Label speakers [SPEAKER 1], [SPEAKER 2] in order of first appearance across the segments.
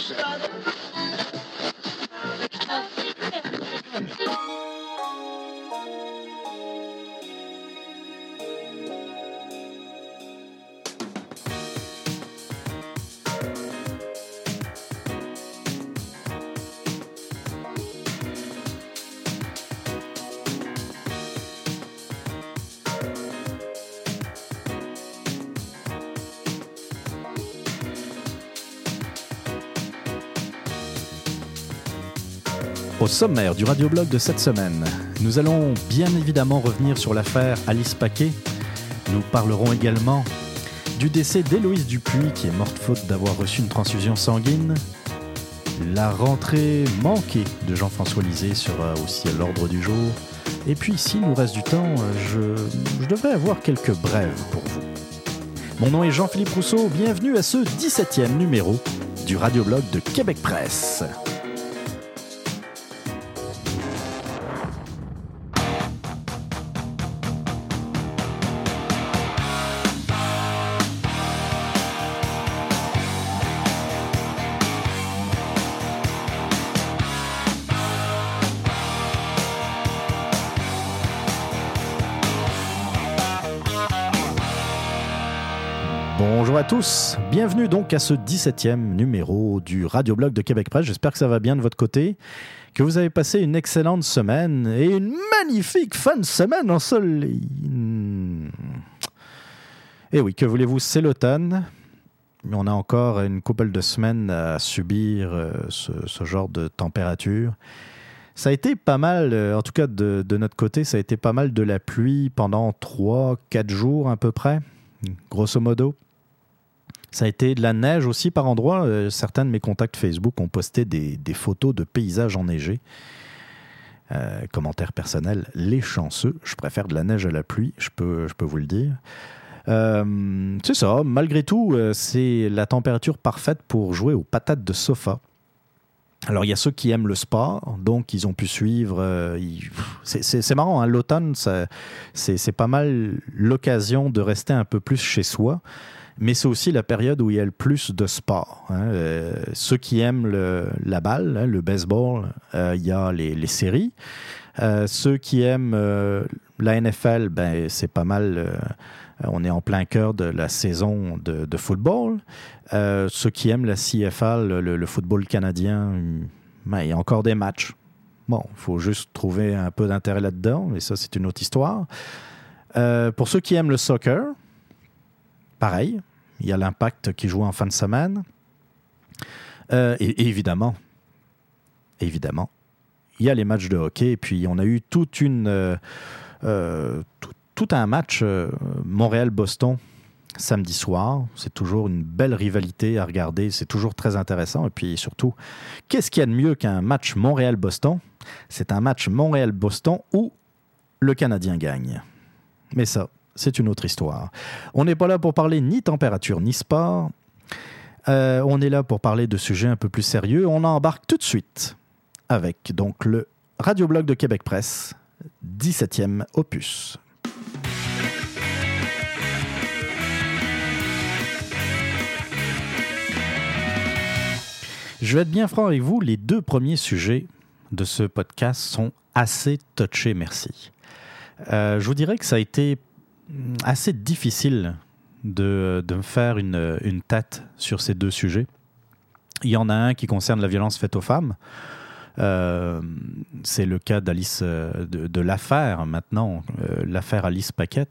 [SPEAKER 1] Au sommaire du radioblog de cette semaine, nous allons bien évidemment revenir sur l'affaire Alice Paquet. Nous parlerons également du décès d'Héloïse Dupuis, qui est morte faute d'avoir reçu une transfusion sanguine. La rentrée manquée de Jean-François Lisée sera aussi à l'ordre du jour. Et puis, s'il nous reste du temps, je devrais avoir quelques brèves pour vous. Mon nom est Jean-Philippe Rousseau, bienvenue à ce 17e numéro du radioblog de Québec Presse. Bonjour à tous, bienvenue donc à ce 17e numéro du radioblog de Québec Presse. J'espère que ça va bien de votre côté, que vous avez passé une excellente semaine et une magnifique fin de semaine ensoleillée. Et oui, que voulez-vous, c'est l'automne. On a encore une couple de semaines à subir ce genre de température. Ça a été pas mal, en tout cas de notre côté, ça a été pas mal de la pluie pendant 3-4 jours à peu près, grosso modo. Ça a été de la neige aussi par endroits. Certains de mes contacts Facebook ont posté des photos de paysages enneigés. Commentaire personnel, les chanceux. Je préfère de la neige à la pluie, je peux vous le dire. C'est ça, malgré tout, c'est la température parfaite pour jouer aux patates de sofa. Alors, il y a ceux qui aiment le sport, donc ils ont pu suivre. C'est marrant, hein, l'automne, c'est pas mal l'occasion de rester un peu plus chez soi. Mais c'est aussi la période où il y a le plus de sport. Hein. Ceux qui aiment la balle, hein, le baseball, il y a les séries. Ceux qui aiment la NFL, ben, c'est pas mal. On est en plein cœur de la saison de football. Ceux qui aiment la CFL, le football canadien, ben, il y a encore des matchs. Bon, il faut juste trouver un peu d'intérêt là-dedans, mais ça, c'est une autre histoire. Pour ceux qui aiment le soccer, pareil, il y a l'Impact qui joue en fin de semaine. Et évidemment, il y a les matchs de hockey. Et puis, on a eu tout un match Montréal-Boston samedi soir. C'est toujours une belle rivalité à regarder. C'est toujours très intéressant. Et puis, surtout, qu'est-ce qu'il y a de mieux qu'un match Montréal-Boston? C'est un match Montréal-Boston où le Canadien gagne. Mais ça, c'est une autre histoire. On n'est pas là pour parler ni température ni sport. On est là pour parler de sujets un peu plus sérieux. On embarque tout de suite avec donc le radioblog de Québec Presse, 17e opus. Je vais être bien franc avec vous, les deux premiers sujets de ce podcast sont assez touchés, merci. Je vous dirais que ça a été assez difficile de me faire une tête sur ces deux sujets. Il y en a un qui concerne la violence faite aux femmes. C'est le cas d'Alice, de l'affaire maintenant, l'affaire Alice Paquet.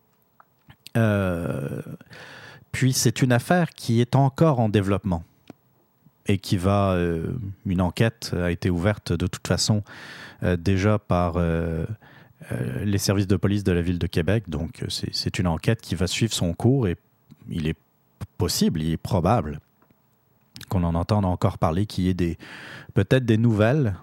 [SPEAKER 1] Puis c'est une affaire qui est encore en développement et qui va... une enquête a été ouverte de toute façon déjà par... les services de police de la Ville de Québec. Donc, c'est une enquête qui va suivre son cours et il est possible, il est probable qu'on en entende encore parler, qu'il y ait peut-être des nouvelles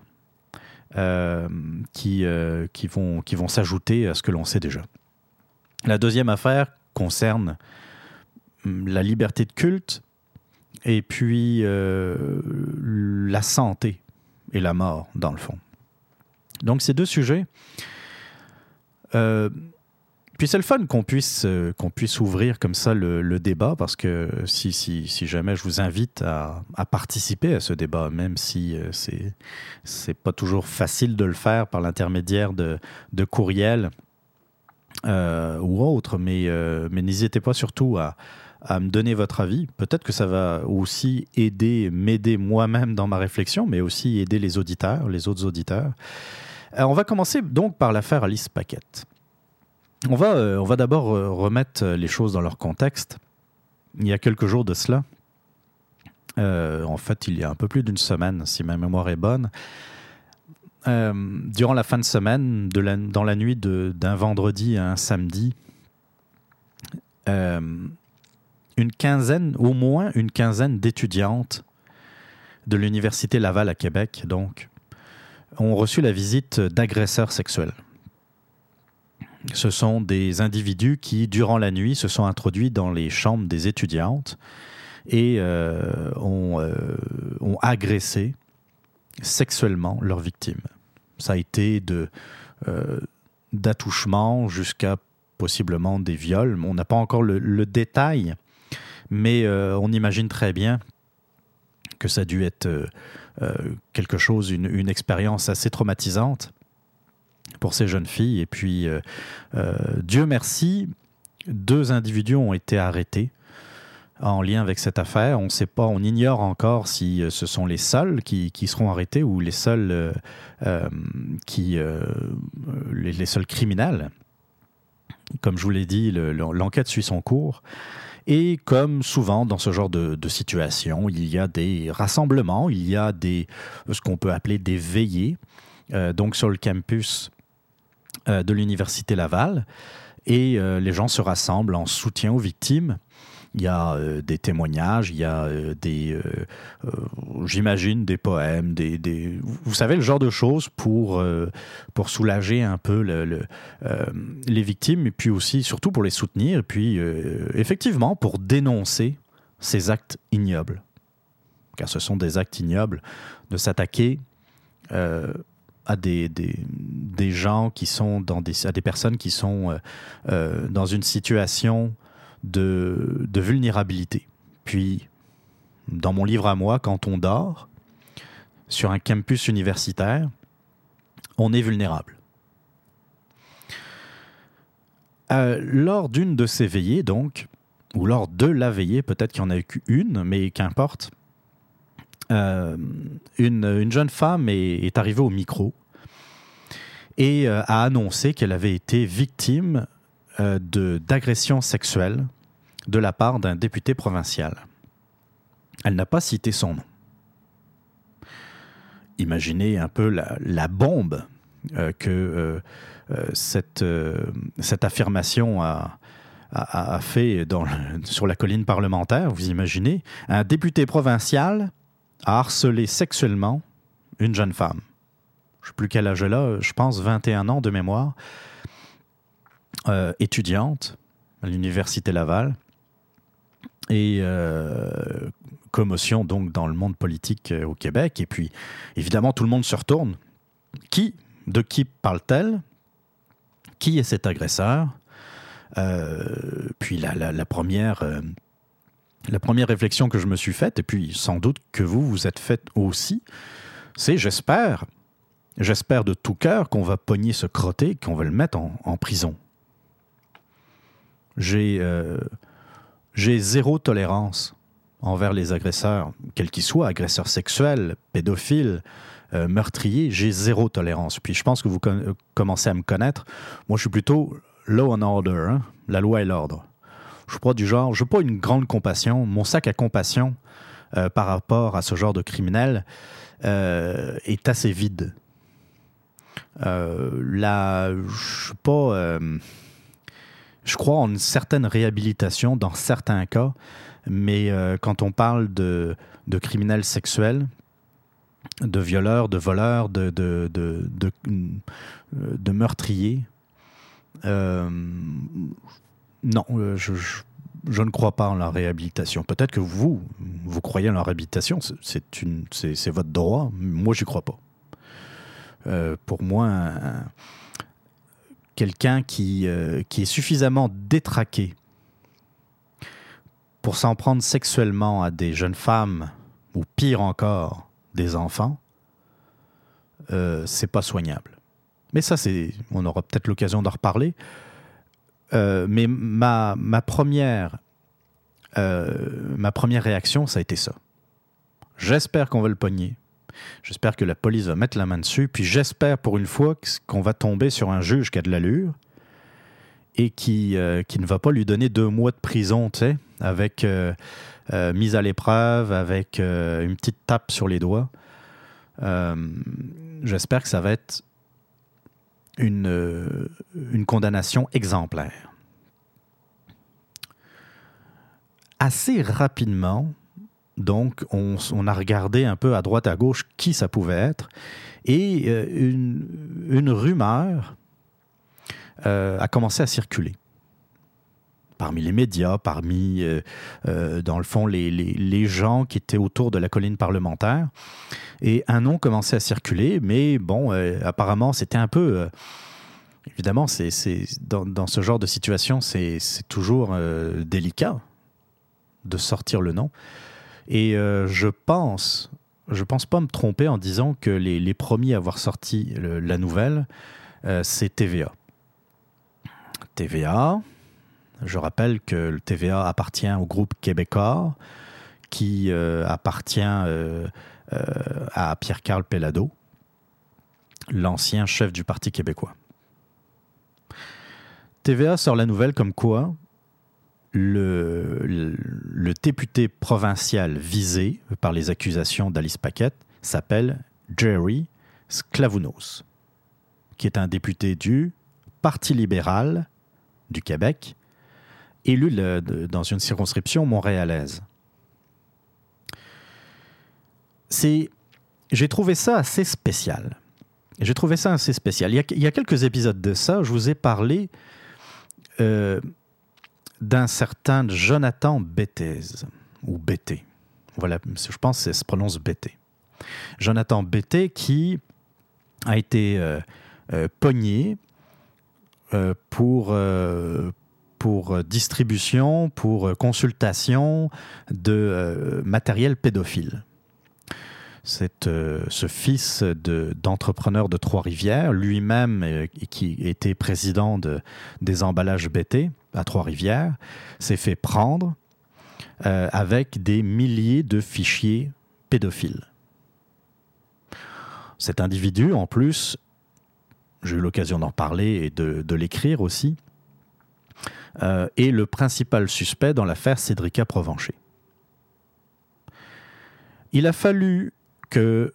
[SPEAKER 1] qui vont s'ajouter à ce que l'on sait déjà. La deuxième affaire concerne la liberté de culte et puis la santé et la mort, dans le fond. Donc, ces deux sujets... Puis c'est le fun qu'on puisse ouvrir comme ça le débat, parce que si jamais je vous invite à participer à ce débat, même si c'est pas toujours facile de le faire par l'intermédiaire de courriels ou autres, mais n'hésitez pas surtout à me donner votre avis. Peut-être que ça va aussi m'aider moi-même dans ma réflexion, mais aussi aider les autres auditeurs. On va commencer donc par l'affaire Alice Paquette. On va d'abord remettre les choses dans leur contexte. Il y a quelques jours de cela, en fait, il y a un peu plus d'une semaine, si ma mémoire est bonne, durant la fin de semaine, dans la nuit d'un vendredi à un samedi, au moins une quinzaine d'étudiantes de l'Université Laval à Québec, donc, ont reçu la visite d'agresseurs sexuels. Ce sont des individus qui, durant la nuit, se sont introduits dans les chambres des étudiantes et ont agressé sexuellement leurs victimes. Ça a été d'attouchements jusqu'à possiblement des viols. On n'a pas encore le détail, mais on imagine très bien que ça a dû être quelque chose, une expérience assez traumatisante pour ces jeunes filles. Et puis, Dieu merci, 2 individus ont été arrêtés en lien avec cette affaire. On sait pas, on ignore encore si ce sont les seuls qui seront arrêtés ou les seuls les seuls criminels. Comme je vous l'ai dit, l'enquête suit son cours. Et comme souvent dans ce genre de situation, il y a des rassemblements, il y a ce qu'on peut appeler des veillées, donc sur le campus de l'Université Laval, et les gens se rassemblent en soutien aux victimes. Il y a des témoignages, il y a j'imagine, des poèmes, vous savez, le genre de choses pour soulager un peu les victimes, et puis aussi, surtout pour les soutenir, et puis effectivement pour dénoncer ces actes ignobles. Car ce sont des actes ignobles de s'attaquer à des gens qui sont à des personnes qui sont dans une situation de vulnérabilité. Puis, dans mon livre à moi, Quand on dort, sur un campus universitaire, on est vulnérable. Lors d'une de ces veillées, donc, ou lors de la veillée, peut-être qu'il y en a eu une, mais qu'importe, une jeune femme est arrivée au micro et a annoncé qu'elle avait été victime d'agression sexuelle de la part d'un député provincial. Elle n'a pas cité son nom. Imaginez un peu la bombe que cette affirmation a fait sur la colline parlementaire. Vous imaginez, un député provincial a harcelé sexuellement une jeune femme. Je ne sais plus quel âge elle a, je pense 21 ans de mémoire. Étudiante à l'Université Laval, et commotion donc dans le monde politique au Québec. Et puis évidemment tout le monde se retourne. De qui parle-t-elle? Qui est cet agresseur? Puis la première réflexion que je me suis faite, et puis sans doute que vous êtes faite aussi, c'est j'espère de tout cœur qu'on va pogner ce crotté, qu'on va le mettre en prison. J'ai zéro tolérance envers les agresseurs, quels qu'ils soient, agresseurs sexuels, pédophiles, meurtriers, j'ai zéro tolérance. Puis je pense que vous commencez à me connaître. Moi, je suis plutôt law and order, hein? La loi et l'ordre. Je suis pas du genre, je n'ai pas une grande compassion. Mon sac à compassion par rapport à ce genre de criminel est assez vide. Je suis pas... je crois en une certaine réhabilitation dans certains cas, mais quand on parle de criminels sexuels, de violeurs, de voleurs, de meurtriers, non, je ne crois pas en la réhabilitation. Peut-être que vous croyez en la réhabilitation, c'est votre droit. Moi, j'y crois pas. Pour moi, quelqu'un qui est suffisamment détraqué pour s'en prendre sexuellement à des jeunes femmes, ou pire encore, des enfants, c'est pas soignable. Mais ça, on aura peut-être l'occasion d'en reparler. Mais ma première réaction, ça a été ça. J'espère qu'on va le pogner. J'espère que la police va mettre la main dessus. Puis j'espère pour une fois qu'on va tomber sur un juge qui a de l'allure et qui ne va pas lui donner 2 mois de prison, tu sais, avec mise à l'épreuve, avec une petite tape sur les doigts. J'espère que ça va être une condamnation exemplaire. Assez rapidement, donc, on a regardé un peu à droite, à gauche qui ça pouvait être, et une rumeur a commencé à circuler. Parmi les médias, parmi, dans le fond, les gens qui étaient autour de la colline parlementaire. Et un nom commençait à circuler, mais bon, apparemment, c'était un peu... évidemment, dans ce genre de situation, c'est toujours délicat de sortir le nom. Et je pense pas me tromper en disant que les premiers à avoir sorti la nouvelle, c'est TVA. TVA, je rappelle que le TVA appartient au groupe québécois qui appartient à Pierre-Carl Pellado, l'ancien chef du Parti québécois. TVA sort la nouvelle comme quoi le député provincial visé par les accusations d'Alice Paquette s'appelle Jerry Sklavounos, qui est un député du Parti libéral du Québec, élu dans une circonscription montréalaise. J'ai trouvé ça assez spécial. Il y a quelques épisodes de ça, je vous ai parlé d'un certain Jonathan Bettés, ou Betté. Voilà, je pense que ça se prononce Betté. Jonathan Betté qui a été pogné pour distribution, pour consultation de matériel pédophile. Ce fils d'entrepreneur de Trois-Rivières, lui-même qui était président des emballages Betté à Trois-Rivières, s'est fait prendre avec des milliers de fichiers pédophiles. Cet individu, en plus, j'ai eu l'occasion d'en parler et de l'écrire aussi, est le principal suspect dans l'affaire Cédrica Provencher. Il a fallu que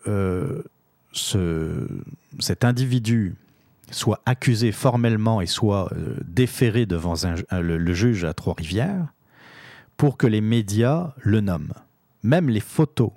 [SPEAKER 1] cet individu soit accusé formellement et soit déféré devant le juge à Trois-Rivières pour que les médias le nomment. Même les photos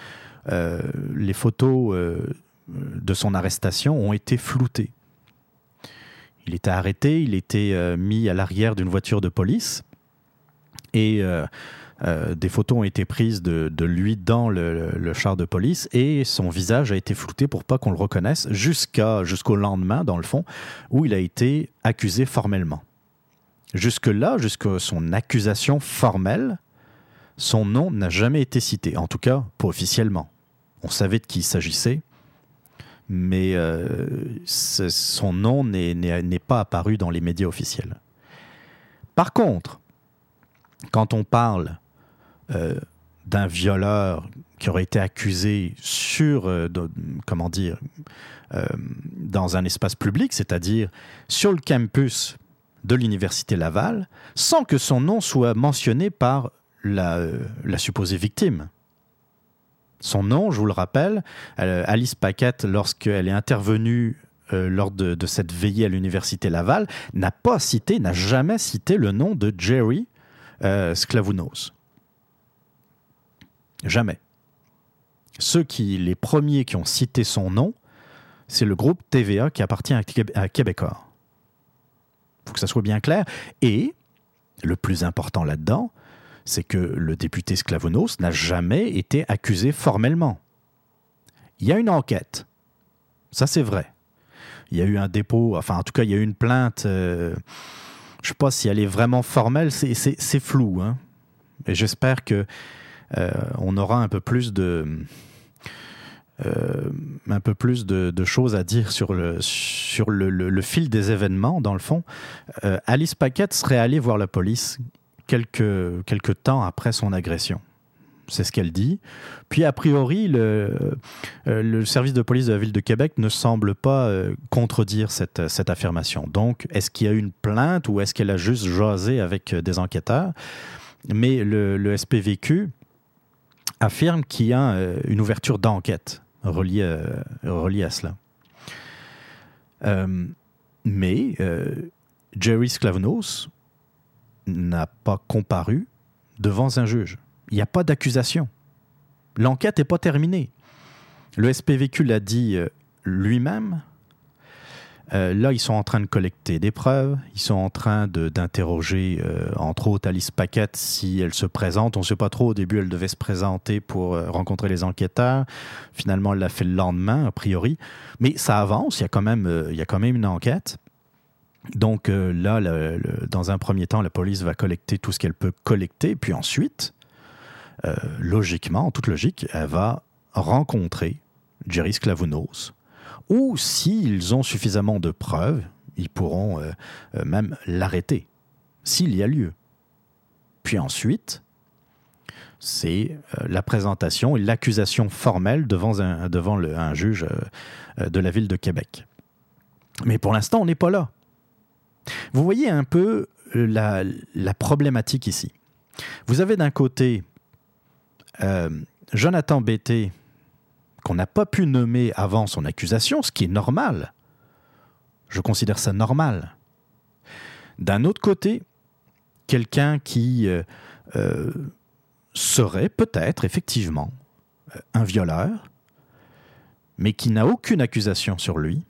[SPEAKER 1] de son arrestation ont été floutées. Il était arrêté, il était mis à l'arrière d'une voiture de police et des photos ont été prises de lui dans le char de police et son visage a été flouté pour pas qu'on le reconnaisse jusqu'au lendemain, dans le fond, où il a été accusé formellement. Jusque-là, jusqu'à son accusation formelle, son nom n'a jamais été cité, en tout cas pas officiellement. On savait de qui il s'agissait, mais son nom n'est pas apparu dans les médias officiels. Par contre, quand on parle d'un violeur qui aurait été accusé dans un espace public, c'est-à-dire sur le campus de l'Université Laval, sans que son nom soit mentionné par la supposée victime. Son nom, je vous le rappelle, Alice Paquette, lorsqu'elle est intervenue lors de cette veillée à l'Université Laval, n'a jamais cité le nom de Jerry Sklavounos. Jamais. Les premiers qui ont cité son nom, c'est le groupe TVA qui appartient à Québécois. Il faut que ça soit bien clair. Et le plus important là-dedans, c'est que le député Sklavounos n'a jamais été accusé formellement. Il y a une enquête. Ça, c'est vrai. Il y a eu un dépôt, enfin en tout cas il y a eu une plainte, je ne sais pas si elle est vraiment formelle, c'est flou. Hein. Et j'espère qu'on aura un peu plus de choses à dire sur le fil des événements, dans le fond. Alice Paquette serait allée voir la police quelques temps après son agression. C'est ce qu'elle dit. Puis, a priori, le service de police de la ville de Québec ne semble pas contredire cette affirmation. Donc, est-ce qu'il y a eu une plainte ou est-ce qu'elle a juste jasé avec des enquêteurs? Mais le SPVQ affirme qu'il y a une ouverture d'enquête reliée à cela. Mais Jerry Sklavnos n'a pas comparu devant un juge. Il n'y a pas d'accusation. L'enquête n'est pas terminée. Le SPVQ l'a dit lui-même. Là, ils sont en train de collecter des preuves. Ils sont en train d'interroger, entre autres, Alice Paquette si elle se présente. On ne sait pas trop. Au début, elle devait se présenter pour rencontrer les enquêteurs. Finalement, elle l'a fait le lendemain, a priori. Mais ça avance. Il y a quand même une enquête. Donc là, dans un premier temps, la police va collecter tout ce qu'elle peut collecter. Puis ensuite, logiquement, en toute logique, elle va rencontrer Jerry Sklavounos. Ou s'ils ont suffisamment de preuves, ils pourront même l'arrêter, s'il y a lieu. Puis ensuite, c'est la présentation et l'accusation formelle devant un juge de la ville de Québec. Mais pour l'instant, on n'est pas là. Vous voyez un peu la problématique ici. Vous avez d'un côté Jonathan Bété, qu'on n'a pas pu nommer avant son accusation, ce qui est normal. Je considère ça normal. D'un autre côté, quelqu'un qui serait peut-être effectivement un violeur, mais qui n'a aucune accusation sur lui,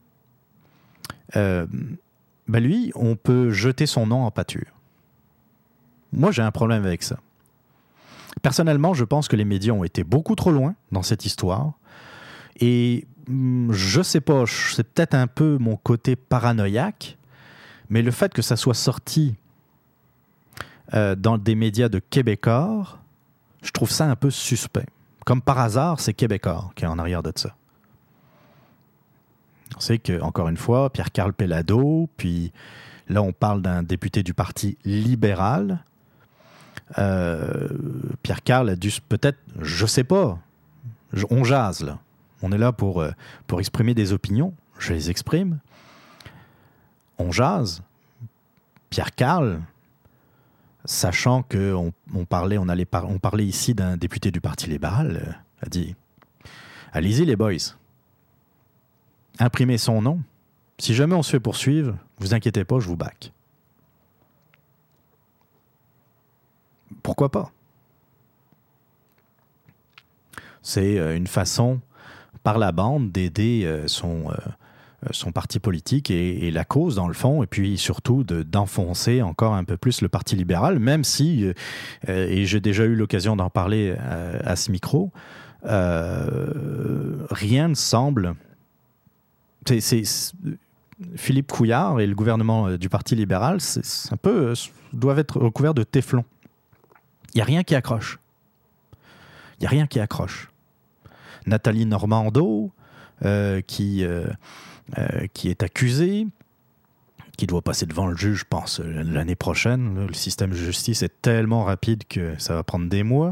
[SPEAKER 1] lui, on peut jeter son nom en pâture. Moi, j'ai un problème avec ça. Personnellement, je pense que les médias ont été beaucoup trop loin dans cette histoire. Et je sais pas, c'est peut-être un peu mon côté paranoïaque, mais le fait que ça soit sorti dans des médias de Québécois, je trouve ça un peu suspect. Comme par hasard, c'est Québécois qui est en arrière de ça. On sait que, encore une fois, Pierre-Carl Pellado, puis là, on parle d'un député du Parti libéral. Pierre-Carl a dû peut-être, je sais pas, on jase là. On est là pour exprimer des opinions. Je les exprime. On jase. Pierre-Carl, sachant qu'on parlait ici d'un député du Parti libéral, a dit « Allez-y les boys, imprimez son nom. Si jamais on se fait poursuivre, vous inquiétez pas, je vous back. » Pourquoi pas? C'est une façon, par la bande, d'aider son parti politique et la cause, dans le fond, et puis surtout d'enfoncer encore un peu plus le Parti libéral, même si, et j'ai déjà eu l'occasion d'en parler à ce micro, rien ne semble... Philippe Couillard et le gouvernement du Parti libéral, c'est un peu, doivent être recouverts de téflon. Il n'y a rien qui accroche. Il n'y a rien qui accroche. Nathalie Normando, qui est accusée, qui doit passer devant le juge, je pense, l'année prochaine. Le système de justice est tellement rapide que ça va prendre des mois.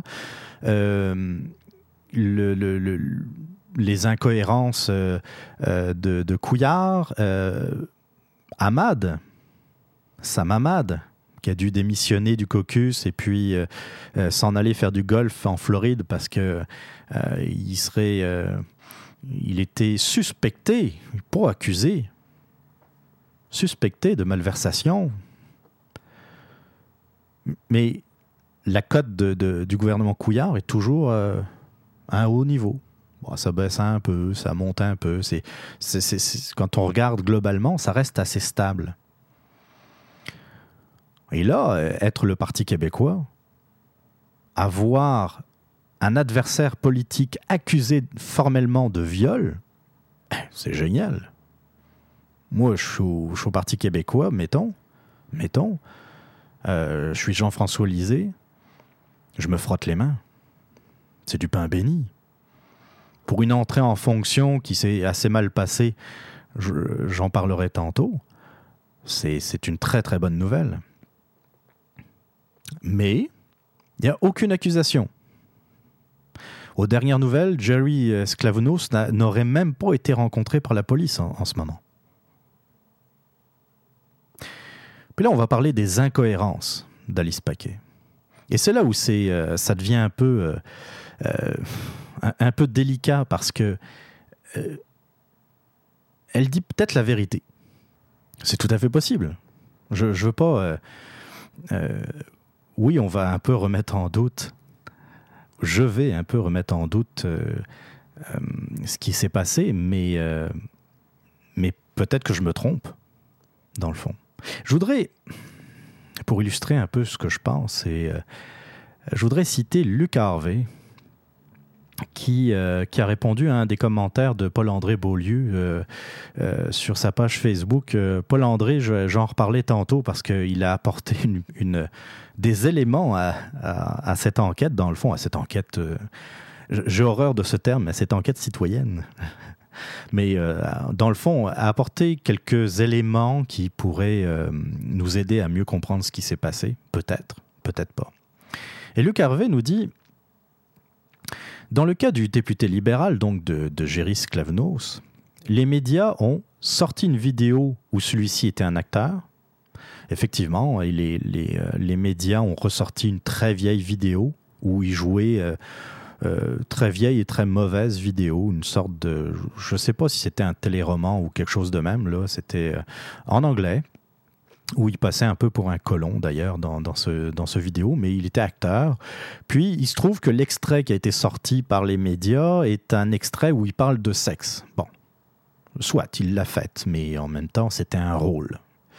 [SPEAKER 1] Les incohérences de Couillard, Sam Hamad, qui a dû démissionner du caucus et puis s'en aller faire du golf en Floride parce que il était suspecté, pas accusé, suspecté de malversation. Mais la cote du gouvernement Couillard est toujours à un haut niveau. Bon, ça baisse un peu, ça monte un peu. Quand on regarde globalement, ça reste assez stable. Et là, être le Parti québécois, avoir un adversaire politique accusé formellement de viol, c'est génial. Moi, je suis au Parti québécois, mettons. Je suis Jean-François Lisée. Je me frotte les mains. C'est du pain béni. Pour une entrée en fonction qui s'est assez mal passée, j'en parlerai tantôt, c'est une très très bonne nouvelle. Mais il n'y a aucune accusation. Aux dernières nouvelles, Jerry Sklavounos n'aurait même pas été rencontré par la police en ce moment. Puis là, on va parler des incohérences d'Alice Paquet. Et c'est là où ça devient un peu délicat parce que elle dit peut-être la vérité. C'est tout à fait possible. Je veux pas... oui, on va un peu remettre en doute... Je vais un peu remettre en doute ce qui s'est passé, mais peut-être que je me trompe, dans le fond. Je voudrais, pour illustrer un peu ce que je pense, je voudrais citer Luc Harvey, qui a répondu à un des commentaires de Paul-André Beaulieu sur sa page Facebook. Paul-André, j'en reparlais tantôt parce qu'il a apporté des éléments à cette enquête, dans le fond, à cette enquête... j'ai horreur de ce terme, à cette enquête citoyenne. Mais dans le fond, a apporté quelques éléments qui pourraient nous aider à mieux comprendre ce qui s'est passé. Peut-être, peut-être pas. Et Luc Harvey nous dit... Dans le cas du député libéral, donc de Jerry Sklavounos, les médias ont sorti une vidéo où celui-ci était un acteur. Effectivement, les médias ont ressorti une très vieille vidéo où il jouait, très vieille et très mauvaise vidéo, une sorte de... Je ne sais pas si c'était un téléroman ou quelque chose de même, là, c'était en anglais, où il passait un peu pour un colon d'ailleurs dans ce vidéo, mais il était acteur. Puis il se trouve que l'extrait qui a été sorti par les médias est un extrait où il parle de sexe. Bon, soit il l'a fait, mais en même temps c'était un rôle.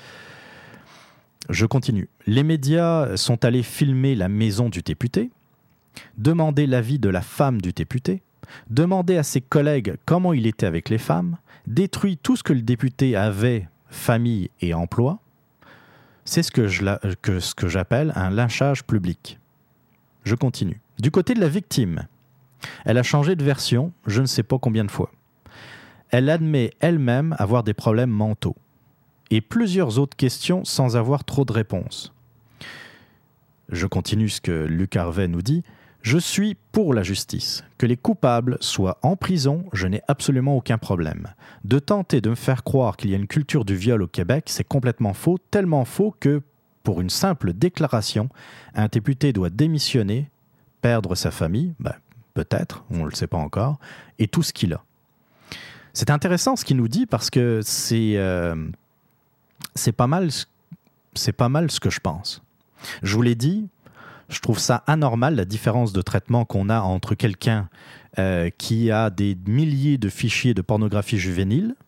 [SPEAKER 1] Je continue. Les médias sont allés filmer la maison du député, demander l'avis de la femme du député, demander à ses collègues comment il était avec les femmes, détruit tout ce que le député avait, famille et emploi. C'est ce que j'appelle un lynchage public. Je continue. Du côté de la victime, elle a changé de version, je ne sais pas combien de fois. Elle admet elle-même avoir des problèmes mentaux et plusieurs autres questions sans avoir trop de réponses. Je continue ce que Luc Harvey nous dit. Je suis pour la justice. Que les coupables soient en prison, je n'ai absolument aucun problème. De tenter de me faire croire qu'il y a une culture du viol au Québec, c'est complètement faux, tellement faux que, pour une simple déclaration, un député doit démissionner, perdre sa famille, peut-être, on ne le sait pas encore, et tout ce qu'il a. C'est intéressant ce qu'il nous dit parce que c'est pas mal ce que je pense. Je vous l'ai dit, je trouve ça anormal, la différence de traitement qu'on a entre quelqu'un qui a des milliers de fichiers de pornographie juvénile,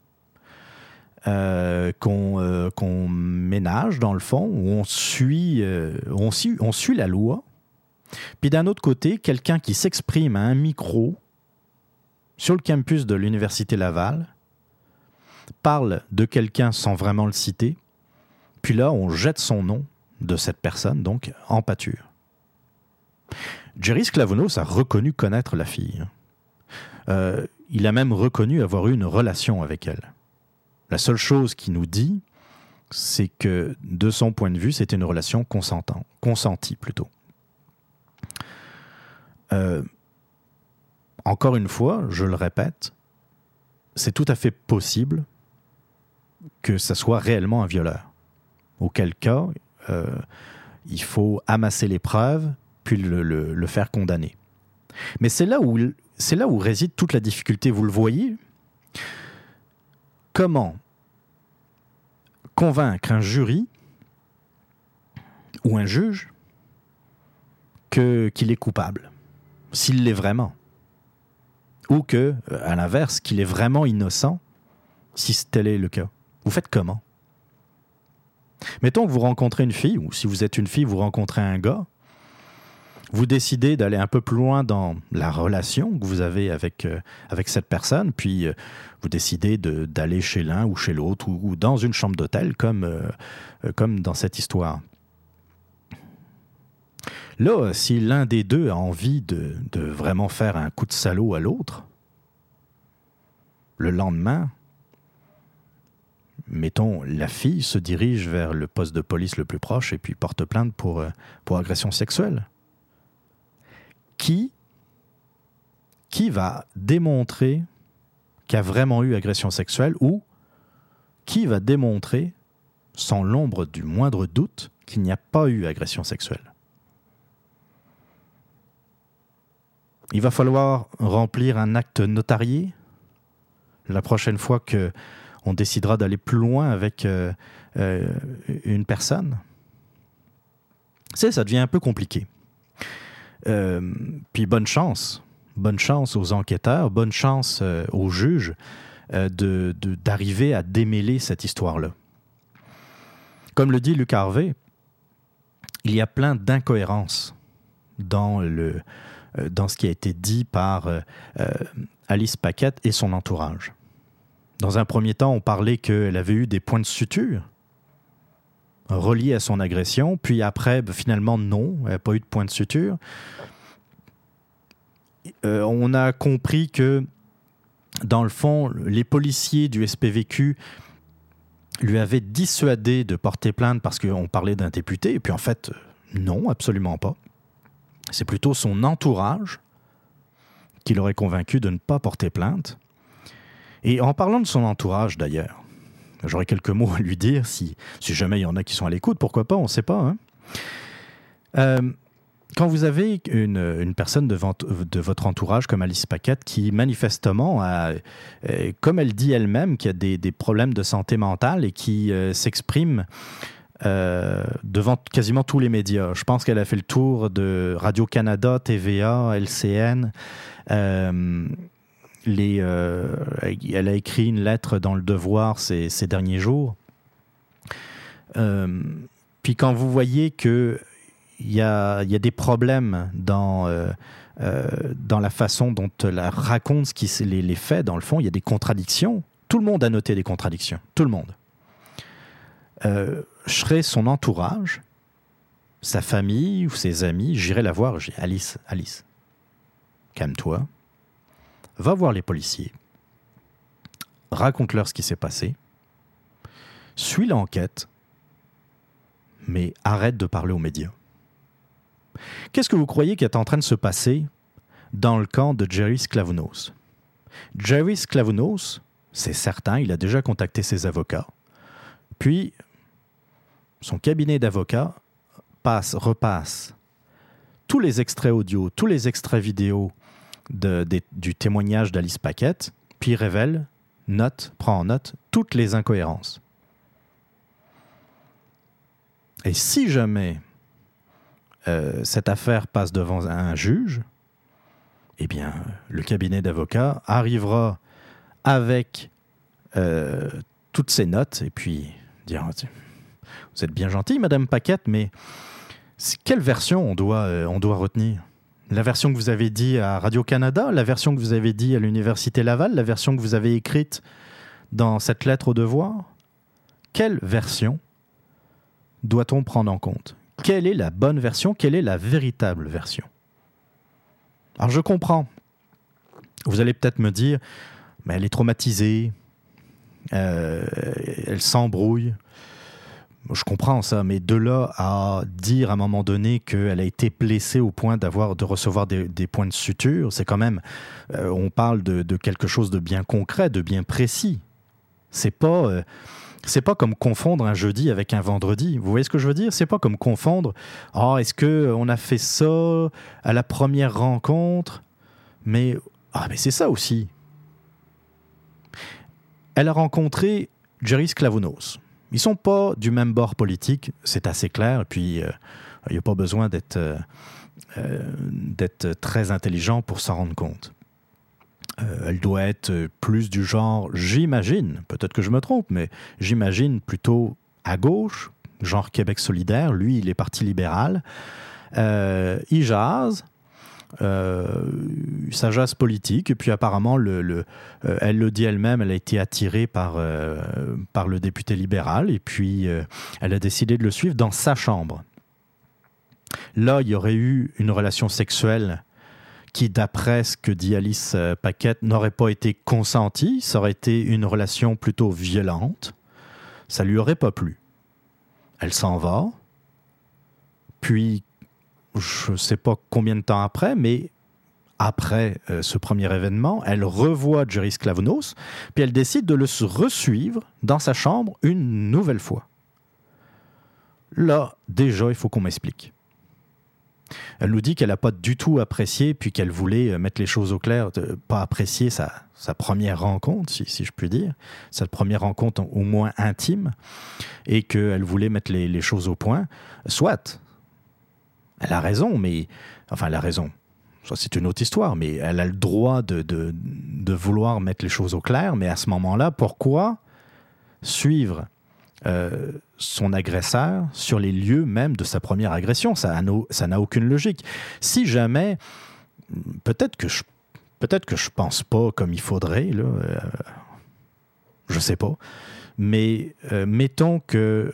[SPEAKER 1] qu'on ménage dans le fond, où on suit la loi, puis d'un autre côté, quelqu'un qui s'exprime à un micro sur le campus de l'Université Laval, parle de quelqu'un sans vraiment le citer, puis là, on jette son nom de cette personne, donc en pâture. Jerry Sklavounos a reconnu connaître la fille. Il a même reconnu avoir eu une relation avec elle. La seule chose qu'il nous dit, c'est que, de son point de vue, c'était une relation consentie plutôt. Encore une fois, je le répète, c'est tout à fait possible que ça soit réellement un violeur. Auquel cas, il faut amasser les preuves, puis le faire condamner. Mais c'est là où réside toute la difficulté, vous le voyez. Comment convaincre un jury ou un juge qu'il est coupable, s'il l'est vraiment, ou que, à l'inverse, qu'il est vraiment innocent, si tel est le cas. Vous faites comment? Mettons que vous rencontrez une fille, ou si vous êtes une fille, vous rencontrez un gars. Vous décidez d'aller un peu plus loin dans la relation que vous avez avec cette personne, puis vous décidez d'aller chez l'un ou chez l'autre, ou dans une chambre d'hôtel, comme dans cette histoire. Là, si l'un des deux a envie de vraiment faire un coup de salaud à l'autre, le lendemain, mettons, la fille se dirige vers le poste de police le plus proche et puis porte plainte pour agression sexuelle. Qui va démontrer qu'il y a vraiment eu agression sexuelle, ou qui va démontrer, sans l'ombre du moindre doute, qu'il n'y a pas eu agression sexuelle? Il va falloir remplir un acte notarié la prochaine fois qu'on décidera d'aller plus loin avec une personne. Ça devient un peu compliqué. Puis bonne chance aux enquêteurs, bonne chance aux juges d'arriver à démêler cette histoire-là. Comme le dit Luc Harvey, il y a plein d'incohérences dans ce qui a été dit par Alice Paquette et son entourage. Dans un premier temps, on parlait qu'elle avait eu des points de suture reliés à son agression, puis après, finalement, non, elle n'a pas eu de point de suture. On a compris que, dans le fond, les policiers du SPVQ lui avaient dissuadé de porter plainte parce qu'on parlait d'un député, et puis en fait, non, absolument pas. C'est plutôt son entourage qui l'aurait convaincu de ne pas porter plainte. Et en parlant de son entourage, d'ailleurs, j'aurais quelques mots à lui dire, si jamais il y en a qui sont à l'écoute, pourquoi pas, on ne sait pas. Quand vous avez une personne de votre entourage comme Alice Paquette qui manifestement a, comme elle dit elle-même, qui a des problèmes de santé mentale et qui s'exprime devant quasiment tous les médias. Je pense qu'elle a fait le tour de Radio-Canada, TVA, LCN. Elle a écrit une lettre dans Le Devoir ces derniers jours. Puis quand vous voyez qu'il y a des problèmes dans la façon dont elle raconte les faits, dans le fond, il y a des contradictions. Tout le monde a noté des contradictions. Tout le monde. Je serais son entourage, sa famille ou ses amis, j'irais la voir, je dis Alice, calme-toi, va voir les policiers, raconte-leur ce qui s'est passé, suis l'enquête, mais arrête de parler aux médias. Qu'est-ce que vous croyez qui est en train de se passer dans le camp de Jerry Sklavounos? Jerry Sklavounos, c'est certain, il a déjà contacté ses avocats. Puis, son cabinet d'avocats repasse tous les extraits audio, tous les extraits vidéo du témoignage d'Alice Paquette, puis prend en note toutes les incohérences. Et si jamais cette affaire passe devant un juge, eh bien, le cabinet d'avocats arrivera avec toutes ces notes et puis dire « Vous êtes bien gentille, Madame Paquette, mais quelle version on doit retenir ? La version que vous avez dit à Radio-Canada, la version que vous avez dit à l'Université Laval, la version que vous avez écrite dans cette lettre au devoir ? Quelle version doit-on prendre en compte ? Quelle est la bonne version ? Quelle est la véritable version ? Alors je comprends. Vous allez peut-être me dire, mais elle est traumatisée, elle s'embrouille. Je comprends ça, mais de là à dire à un moment donné qu'elle a été blessée au point de recevoir des points de suture, c'est quand même... on parle de quelque chose de bien concret, de bien précis. C'est pas comme confondre un jeudi avec un vendredi. Vous voyez ce que je veux dire? C'est pas comme confondre « Ah, est-ce qu'on a fait ça à la première rencontre? » Mais c'est ça aussi. Elle a rencontré Jerry Sklavounos. Ils ne sont pas du même bord politique, c'est assez clair. Et puis, il n'y a pas besoin d'être très intelligent pour s'en rendre compte. Elle doit être plus du genre, j'imagine, peut-être que je me trompe, mais j'imagine plutôt à gauche, genre Québec solidaire. Lui, il est parti libéral. Ils jasent. Ça jase politique, et puis apparemment, elle le dit elle-même, elle a été attirée par le député libéral, et puis elle a décidé de le suivre dans sa chambre. Là, il y aurait eu une relation sexuelle qui, d'après ce que dit Alice Paquette, n'aurait pas été consentie, ça aurait été une relation plutôt violente, ça lui aurait pas plu. Elle s'en va, puis je ne sais pas combien de temps après, mais après ce premier événement, elle revoit Jerry Sklavounos, puis elle décide de le resuivre dans sa chambre une nouvelle fois. Là, déjà, il faut qu'on m'explique. Elle nous dit qu'elle n'a pas du tout apprécié, puis qu'elle voulait mettre les choses au clair, pas apprécier sa première rencontre, si je puis dire, sa première rencontre au moins intime, et qu'elle voulait mettre les choses au point. Soit, elle a raison, mais... Enfin, elle a raison. Ça, c'est une autre histoire, mais elle a le droit de vouloir mettre les choses au clair, mais à ce moment-là, pourquoi suivre son agresseur sur les lieux même de sa première agression? Ça n'a aucune logique. Si jamais, peut-être que je pense pas comme il faudrait, là, je sais pas, mais mettons que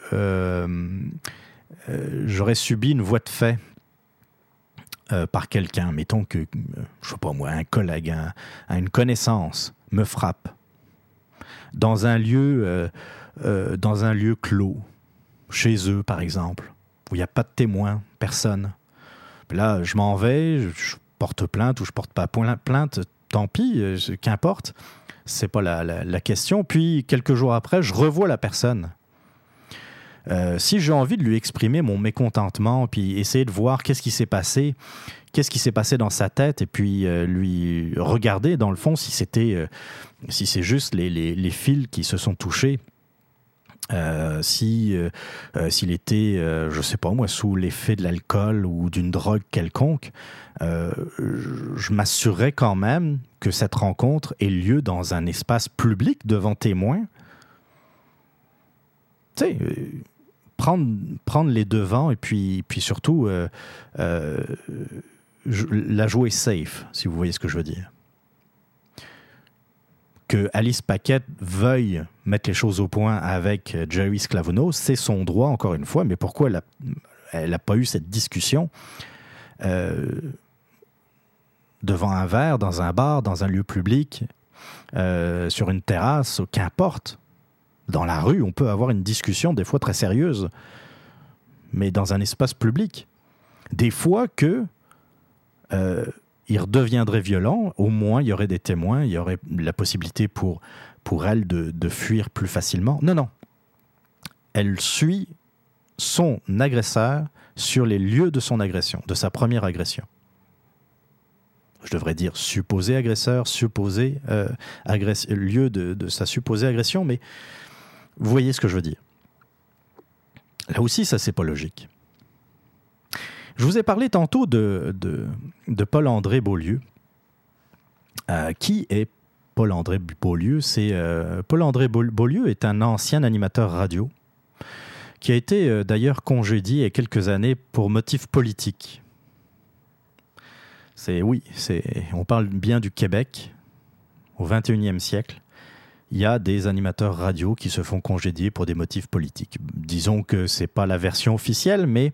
[SPEAKER 1] j'aurais subi une voie de fait par quelqu'un, mettons que, je sais pas moi, un collègue, une connaissance me frappe dans un lieu clos, chez eux par exemple, où il n'y a pas de témoin, personne. Puis là, je m'en vais, je porte plainte ou je porte pas plainte, tant pis, qu'importe, c'est pas la question. Puis quelques jours après, je revois la personne. Si j'ai envie de lui exprimer mon mécontentement, puis essayer de voir qu'est-ce qui s'est passé dans sa tête, et puis lui regarder dans le fond si c'est juste les fils qui se sont touchés, s'il était, je sais pas moi, sous l'effet de l'alcool ou d'une drogue quelconque, je m'assurerais quand même que cette rencontre ait lieu dans un espace public devant témoins. Tu sais, prendre les devants, et puis surtout la jouer safe, si vous voyez ce que je veux dire. Que Alice Paquette veuille mettre les choses au point avec Jerry Sklavounos, c'est son droit, encore une fois, mais pourquoi elle n'a pas eu cette discussion devant un verre, dans un bar, dans un lieu public, sur une terrasse, qu'importe. Dans la rue, on peut avoir une discussion, des fois très sérieuse, mais dans un espace public. Des fois que il redeviendrait violent, au moins il y aurait des témoins, il y aurait la possibilité pour elle de fuir plus facilement. Non. Elle suit son agresseur sur les lieux de son agression, de sa première agression. Je devrais dire supposé agresseur, lieu de sa supposée agression, mais vous voyez ce que je veux dire. Là aussi, ça, c'est pas logique. Je vous ai parlé tantôt de Paul-André Beaulieu. Qui est Paul-André Beaulieu? Paul-André Beaulieu est un ancien animateur radio qui a été d'ailleurs congédié il y a quelques années pour motifs politiques. On parle bien du Québec au XXIe siècle. Il y a des animateurs radio qui se font congédier pour des motifs politiques. Disons que ce n'est pas la version officielle, mais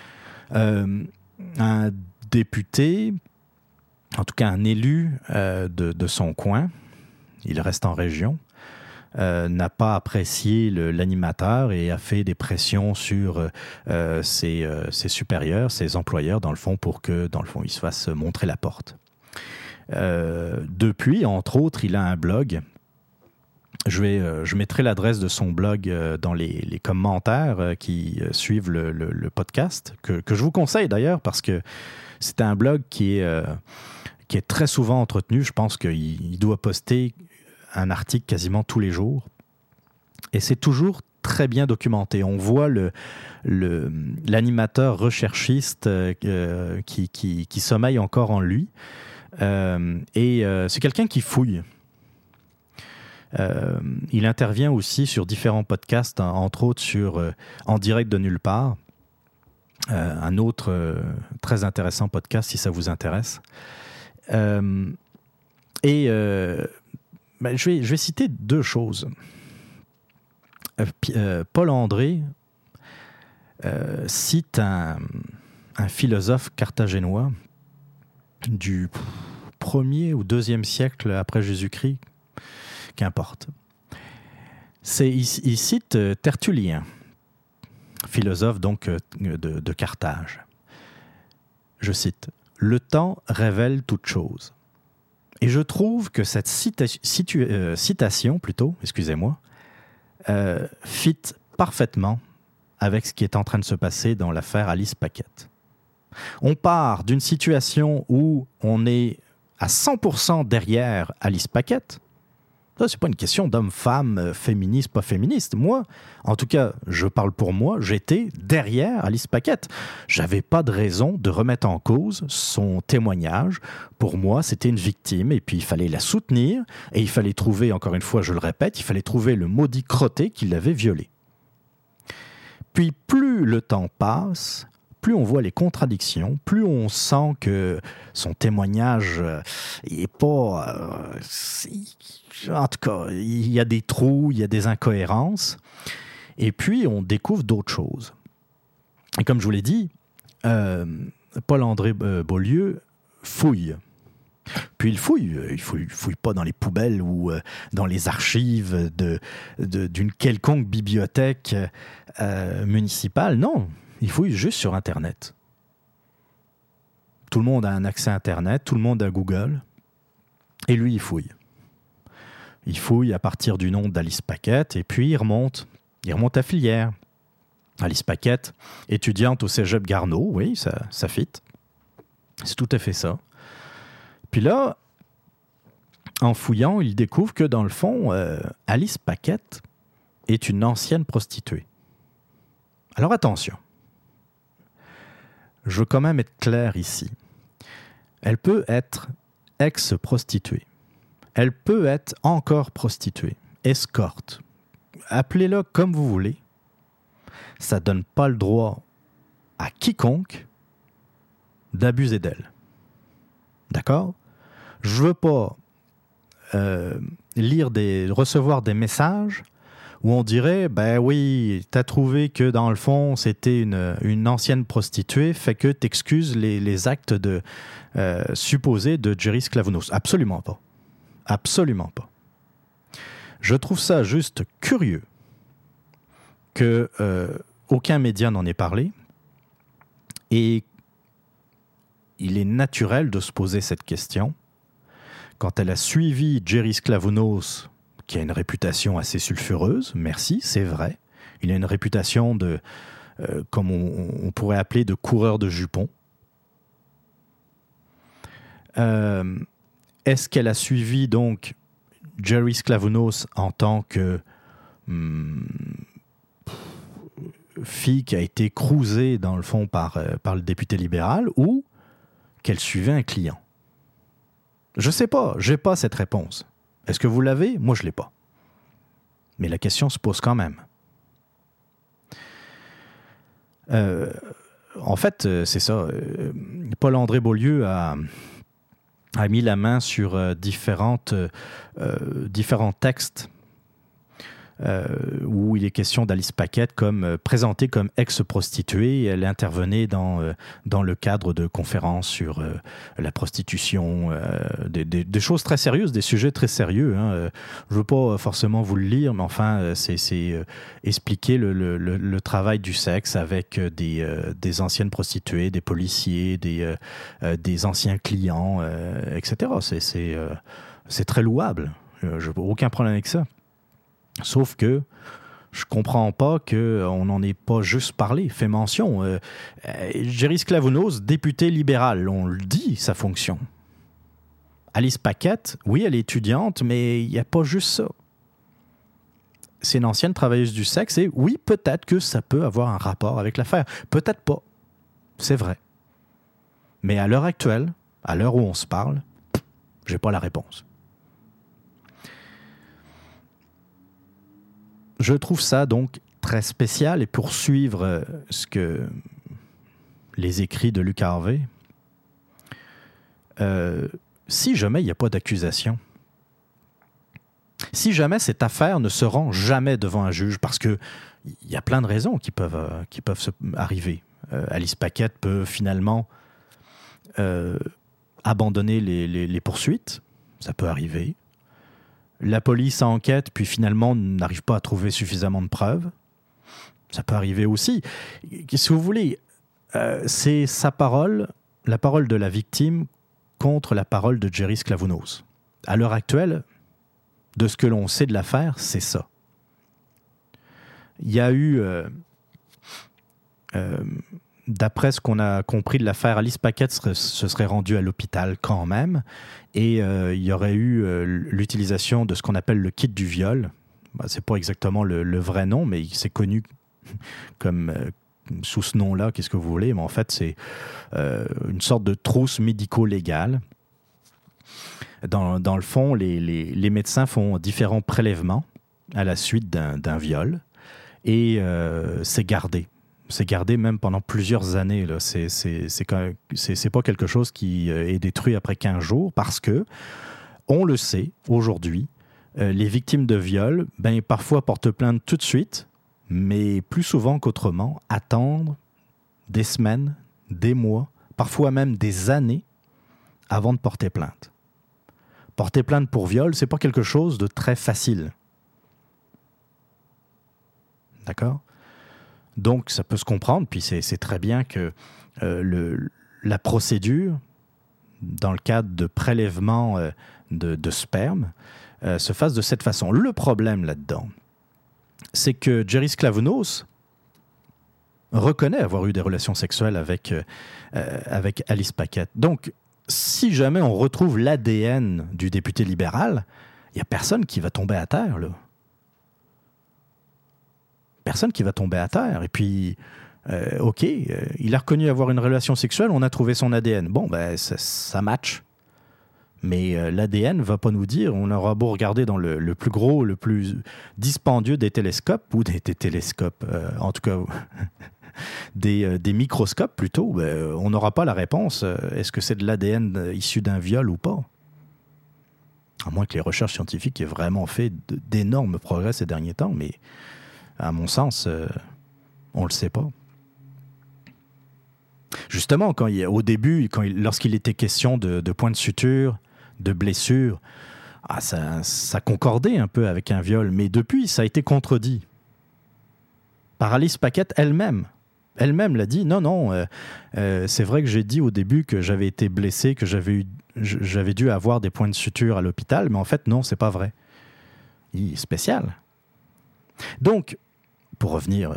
[SPEAKER 1] un député, en tout cas un élu de son coin, il reste en région, n'a pas apprécié l'animateur et a fait des pressions sur ses supérieurs, ses employeurs, dans le fond, pour que, dans le fond, il se fasse montrer la porte. Depuis, entre autres, il a un blog. Je mettrai l'adresse de son blog dans les commentaires qui suivent le podcast, que je vous conseille d'ailleurs, parce que c'est un blog qui est très souvent entretenu. Je pense qu'il doit poster un article quasiment tous les jours. Et c'est toujours très bien documenté. On voit l'animateur recherchiste qui sommeille encore en lui. C'est quelqu'un qui fouille. Il intervient aussi sur différents podcasts, entre autres sur En direct de nulle part. un autre très intéressant podcast si ça vous intéresse. Je vais citer deux choses. Paul André cite un philosophe carthaginois du 1er ou 2e siècle après Jésus-Christ, qu'importe. Il cite Tertullien, philosophe donc de Carthage. Je cite « Le temps révèle toute chose ». Et je trouve que cette citation, fit parfaitement avec ce qui est en train de se passer dans l'affaire Alice Paquette. On part d'une situation où on est à 100% derrière Alice Paquette. Ça, c'est pas une question d'homme-femme, féministe, pas féministe. Moi, en tout cas, je parle pour moi, j'étais derrière Alice Paquette. J'avais pas de raison de remettre en cause son témoignage. Pour moi, c'était une victime et puis il fallait la soutenir et il fallait trouver, encore une fois, je le répète, il fallait trouver le maudit crotté qui l'avait violée. Puis plus le temps passe, plus on voit les contradictions, plus on sent que son témoignage n'est pas... en tout cas, il y a des trous, il y a des incohérences. Et puis, on découvre d'autres choses. Et comme je vous l'ai dit, Paul-André Beaulieu fouille. Puis il fouille pas dans les poubelles ou dans les archives d'une quelconque bibliothèque municipale. Non, il fouille juste sur Internet. Tout le monde a un accès à Internet, tout le monde a Google. Et lui, il fouille. Il fouille à partir du nom d'Alice Paquette et puis il remonte à filière. Alice Paquette, étudiante au cégep Garneau, oui, ça fit. C'est tout à fait ça. Puis là, en fouillant, il découvre que dans le fond, Alice Paquette est une ancienne prostituée. Alors attention, je veux quand même être clair ici. Elle peut être ex-prostituée. Elle peut être encore prostituée, escorte. Appelez-la comme vous voulez. Ça ne donne pas le droit à quiconque d'abuser d'elle. D'accord? Je ne veux pas recevoir des messages où on dirait, ben oui, t'as trouvé que dans le fond, c'était une ancienne prostituée, fait que t'excuses les actes supposés de Jerry Sklavounos. Absolument pas. Absolument pas. Je trouve ça juste curieux que aucun média n'en ait parlé et il est naturel de se poser cette question. Quand elle a suivi Jerry Sklavounos, qui a une réputation assez sulfureuse, merci, c'est vrai, il a une réputation de, comme on pourrait appeler, de coureur de jupons. Est-ce qu'elle a suivi donc Jerry Sklavounos en tant que fille qui a été cruisée dans le fond par le député libéral ou qu'elle suivait un client? Je sais pas, j'ai pas cette réponse. Est-ce que vous l'avez? Moi, je l'ai pas. Mais la question se pose quand même. En fait, c'est ça. Paul-André Beaulieu a mis la main sur différents textes où il est question d'Alice Paquette présentée comme ex-prostituée. Elle intervenait dans le cadre de conférences sur la prostitution, des choses très sérieuses, des sujets très sérieux. Hein. Je ne veux pas forcément vous le lire, mais enfin, c'est expliquer le travail du sexe avec des anciennes prostituées, des policiers, des anciens clients, etc. C'est très louable. Je n'ai aucun problème avec ça. Sauf que je comprends pas qu'on n'en ait pas juste parlé, fait mention. Jerry Sklavounos, député libéral, on le dit, sa fonction. Alice Paquette, oui, elle est étudiante, mais il n'y a pas juste ça. C'est une ancienne travailleuse du sexe et oui, peut-être que ça peut avoir un rapport avec l'affaire. Peut-être pas. C'est vrai. Mais à l'heure actuelle, à l'heure où on se parle, j'ai pas la réponse. Je trouve ça donc très spécial et pour suivre ce que les écrits de Luc Harvey, si jamais il n'y a pas d'accusation, si jamais cette affaire ne se rend jamais devant un juge, parce qu'il y a plein de raisons qui peuvent arriver. Alice Paquette peut finalement abandonner les poursuites, ça peut arriver. La police enquête, puis finalement n'arrive pas à trouver suffisamment de preuves, ça peut arriver aussi. Si vous voulez, c'est sa parole, la parole de la victime contre la parole de Jerry Sklavounos. À l'heure actuelle, de ce que l'on sait de l'affaire, c'est ça. Il y a eu, d'après ce qu'on a compris de l'affaire, Alice Paquette se serait rendue à l'hôpital quand même, et il y aurait eu l'utilisation de ce qu'on appelle le kit du viol. C'est pas exactement le vrai nom, mais c'est connu comme sous ce nom-là, qu'est-ce que vous voulez, mais en fait, c'est une sorte de trousse médico-légale. Dans le fond, les médecins font différents prélèvements à la suite d'un viol et c'est gardé. C'est gardé même pendant plusieurs années. Là. C'est pas quelque chose qui est détruit après 15 jours parce que, on le sait aujourd'hui, les victimes de viol, parfois portent plainte tout de suite, mais plus souvent qu'autrement, attendre des semaines, des mois, parfois même des années avant de porter plainte. Porter plainte pour viol, c'est pas quelque chose de très facile. D'accord ? Donc, ça peut se comprendre, puis c'est très bien que la procédure, dans le cadre de prélèvement de sperme, se fasse de cette façon. Le problème là-dedans, c'est que Jerry Sklavounos reconnaît avoir eu des relations sexuelles avec Alice Paquette. Donc, si jamais on retrouve l'ADN du député libéral, il n'y a personne qui va tomber à terre, là. Personne qui va tomber à terre. Et puis, OK, il a reconnu avoir une relation sexuelle, on a trouvé son ADN. Bon, ça match. Mais l'ADN ne va pas nous dire, on aura beau regarder dans le plus gros, le plus dispendieux des télescopes, ou des télescopes, en tout cas des microscopes plutôt, on n'aura pas la réponse. Est-ce que c'est de l'ADN issu d'un viol ou pas? À moins que les recherches scientifiques aient vraiment fait d'énormes progrès ces derniers temps, mais à mon sens, on ne le sait pas. Justement, au début, lorsqu'il était question de points de suture, de blessures, ça concordait un peu avec un viol, mais depuis, ça a été contredit. Par Alice Paquette elle-même. Elle-même l'a dit, non, c'est vrai que j'ai dit au début que j'avais été blessé, que j'avais dû avoir des points de suture à l'hôpital, mais en fait, non, c'est pas vrai. Il est spécial. Donc, pour revenir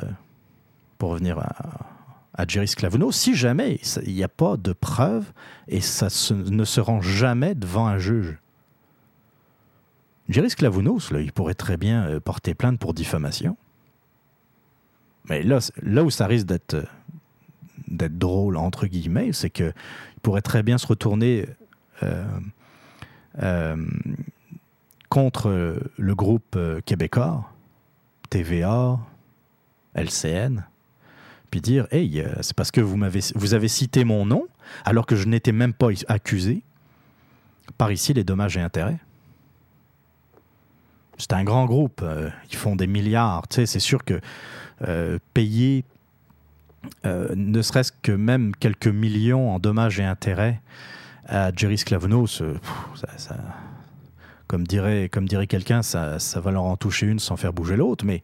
[SPEAKER 1] à Jerry Sklavounos, si jamais il n'y a pas de preuves et ça ne se rend jamais devant un juge, Jerry Sklavounos, là, il pourrait très bien porter plainte pour diffamation. Mais là où ça risque d'être drôle, entre guillemets, c'est qu'il pourrait très bien se retourner contre le groupe québécois, TVA, LCN, puis dire « Hey, c'est parce que vous avez cité mon nom, alors que je n'étais même pas accusé. Par ici, les dommages et intérêts. » C'est un grand groupe, ils font des milliards. Tu sais, c'est sûr que payer ne serait-ce que même quelques millions en dommages et intérêts à Jerry Sklavounos, comme dirait quelqu'un, ça va leur en toucher une sans faire bouger l'autre, mais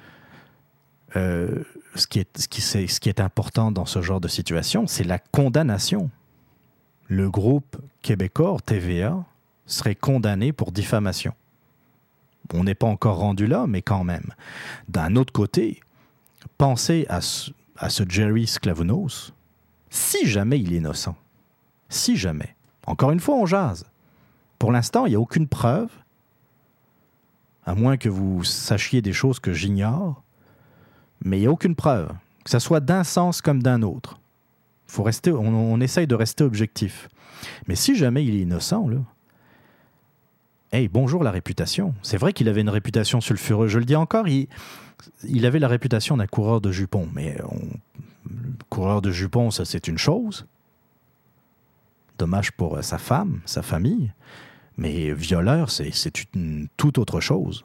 [SPEAKER 1] ce qui est important dans ce genre de situation, c'est la condamnation. Le groupe québécois, TVA, serait condamné pour diffamation. On n'est pas encore rendu là, mais quand même. D'un autre côté, pensez à ce Jerry Sklavounos, si jamais il est innocent, si jamais, encore une fois, on jase. Pour l'instant, il n'y a aucune preuve, à moins que vous sachiez des choses que j'ignore, mais il n'y a aucune preuve, que ça soit d'un sens comme d'un autre. On essaye de rester objectif. Mais si jamais il est innocent, là, hey, bonjour la réputation. C'est vrai qu'il avait une réputation sulfureuse. Je le dis encore, il avait la réputation d'un coureur de jupons. Mais coureur de jupons, ça c'est une chose. Dommage pour sa femme, sa famille. Mais violeur, c'est une toute autre chose.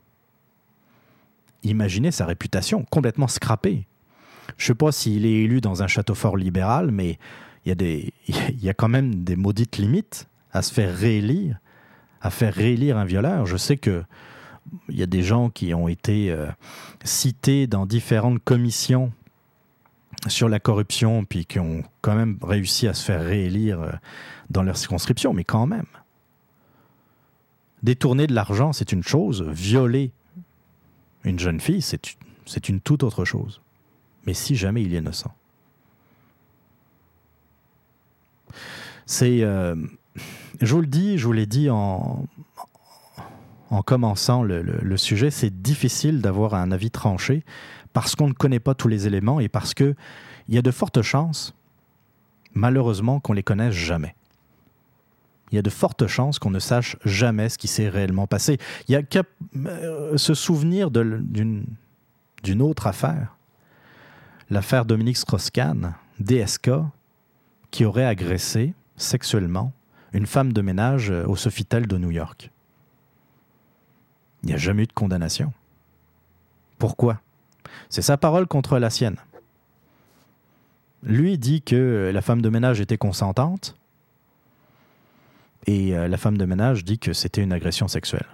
[SPEAKER 1] Imaginez sa réputation complètement scrappée. Je ne sais pas s'il est élu dans un château fort libéral, mais il y a quand même des maudites limites à se faire réélire, à faire réélire un violeur. Je sais qu'il y a des gens qui ont été cités dans différentes commissions sur la corruption, puis qui ont quand même réussi à se faire réélire dans leur circonscription, mais quand même. Détourner de l'argent, c'est une chose. Violer une jeune fille, c'est une toute autre chose. Mais si jamais il est innocent. C'est... je vous l'ai dit en commençant le sujet, c'est difficile d'avoir un avis tranché parce qu'on ne connaît pas tous les éléments et parce qu'il y a de fortes chances, malheureusement, qu'on ne les connaisse jamais. Il y a de fortes chances qu'on ne sache jamais ce qui s'est réellement passé. Il n'y a qu'à se souvenir d'une autre affaire. L'affaire Dominique Strauss-Kahn, DSK, qui aurait agressé sexuellement une femme de ménage au Sofitel de New York. Il n'y a jamais eu de condamnation. Pourquoi? C'est sa parole contre la sienne. Lui dit que la femme de ménage était consentante et la femme de ménage dit que c'était une agression sexuelle.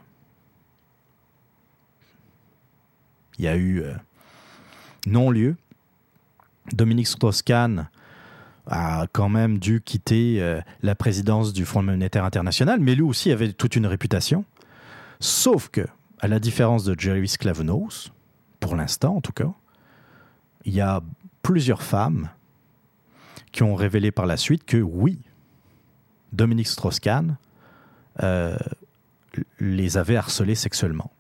[SPEAKER 1] Il y a eu non-lieu. Dominique Strauss-Kahn a quand même dû quitter la présidence du Fonds monétaire international, mais lui aussi avait toute une réputation. Sauf que, à la différence de Jerry Sklavounos, pour l'instant en tout cas, il y a plusieurs femmes qui ont révélé par la suite que oui, Dominique Strauss-Kahn les avait harcelées sexuellement.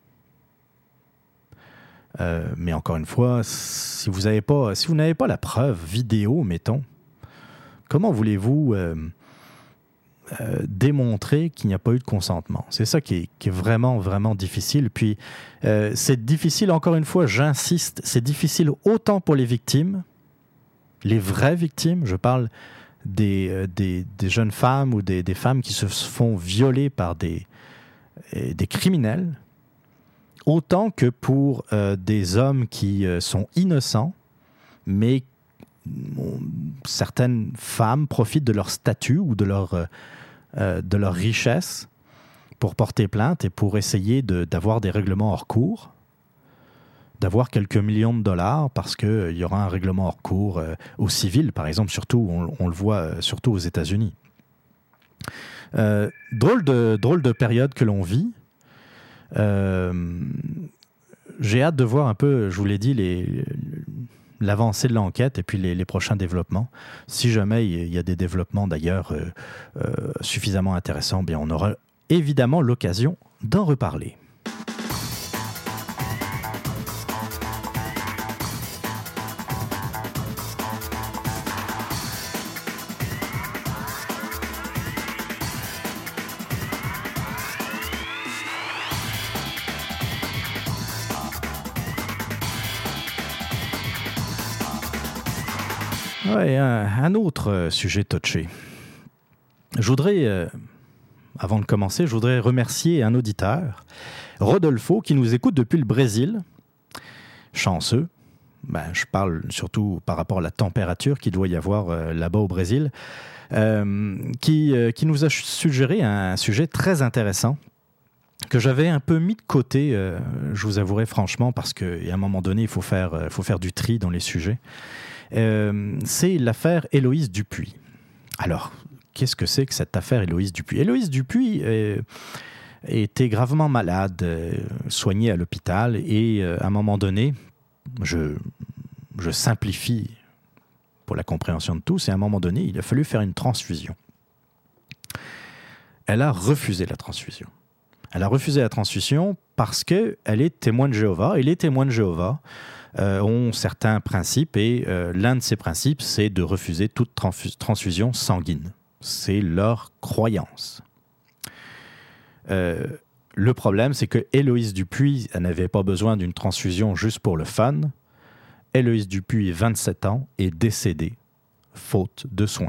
[SPEAKER 1] Mais encore une fois, si vous n'avez pas la preuve vidéo, mettons, comment voulez-vous démontrer qu'il n'y a pas eu de consentement? C'est ça qui est vraiment, vraiment difficile. Puis, c'est difficile, encore une fois, j'insiste, c'est difficile autant pour les victimes, les vraies victimes, je parle des jeunes femmes ou des femmes qui se font violer par des criminels, autant que pour des hommes qui sont innocents, mais certaines femmes profitent de leur statut ou de leur richesse pour porter plainte et pour essayer d'avoir des règlements hors cours, d'avoir quelques millions de dollars parce qu'il y aura un règlement hors cours au civil, par exemple, surtout, on le voit surtout aux États-Unis. Drôle de période que l'on vit. J'ai hâte de voir un peu, je vous l'ai dit, l'avancée de l'enquête et puis les prochains développements. Si jamais il y a des développements d'ailleurs suffisamment intéressants, bien on aura évidemment l'occasion d'en reparler. Ouais, un autre sujet touché. Je voudrais, avant de commencer, je voudrais remercier un auditeur, Rodolfo, qui nous écoute depuis le Brésil. Chanceux. Je parle surtout par rapport à la température qu'il doit y avoir là-bas au Brésil, qui nous a suggéré un sujet très intéressant que j'avais un peu mis de côté, je vous avouerai franchement, parce qu'à un moment donné, il faut faire du tri dans les sujets. C'est l'affaire Héloïse Dupuis. Alors, qu'est-ce que c'est que cette affaire Héloïse Dupuis? Héloïse Dupuis était gravement malade, soignée à l'hôpital, et à un moment donné, je simplifie pour la compréhension de tous, et à un moment donné, il a fallu faire une transfusion. Elle a refusé la transfusion. Elle a refusé la transfusion parce qu'elle est témoin de Jéhovah, et les témoins de Jéhovah ont certains principes, et l'un de ces principes, c'est de refuser toute transfusion sanguine. C'est leur croyance. Le problème, c'est que Héloïse Dupuis, elle n'avait pas besoin d'une transfusion juste pour le fun. Héloïse Dupuis, 27 ans, est décédée, faute de soins.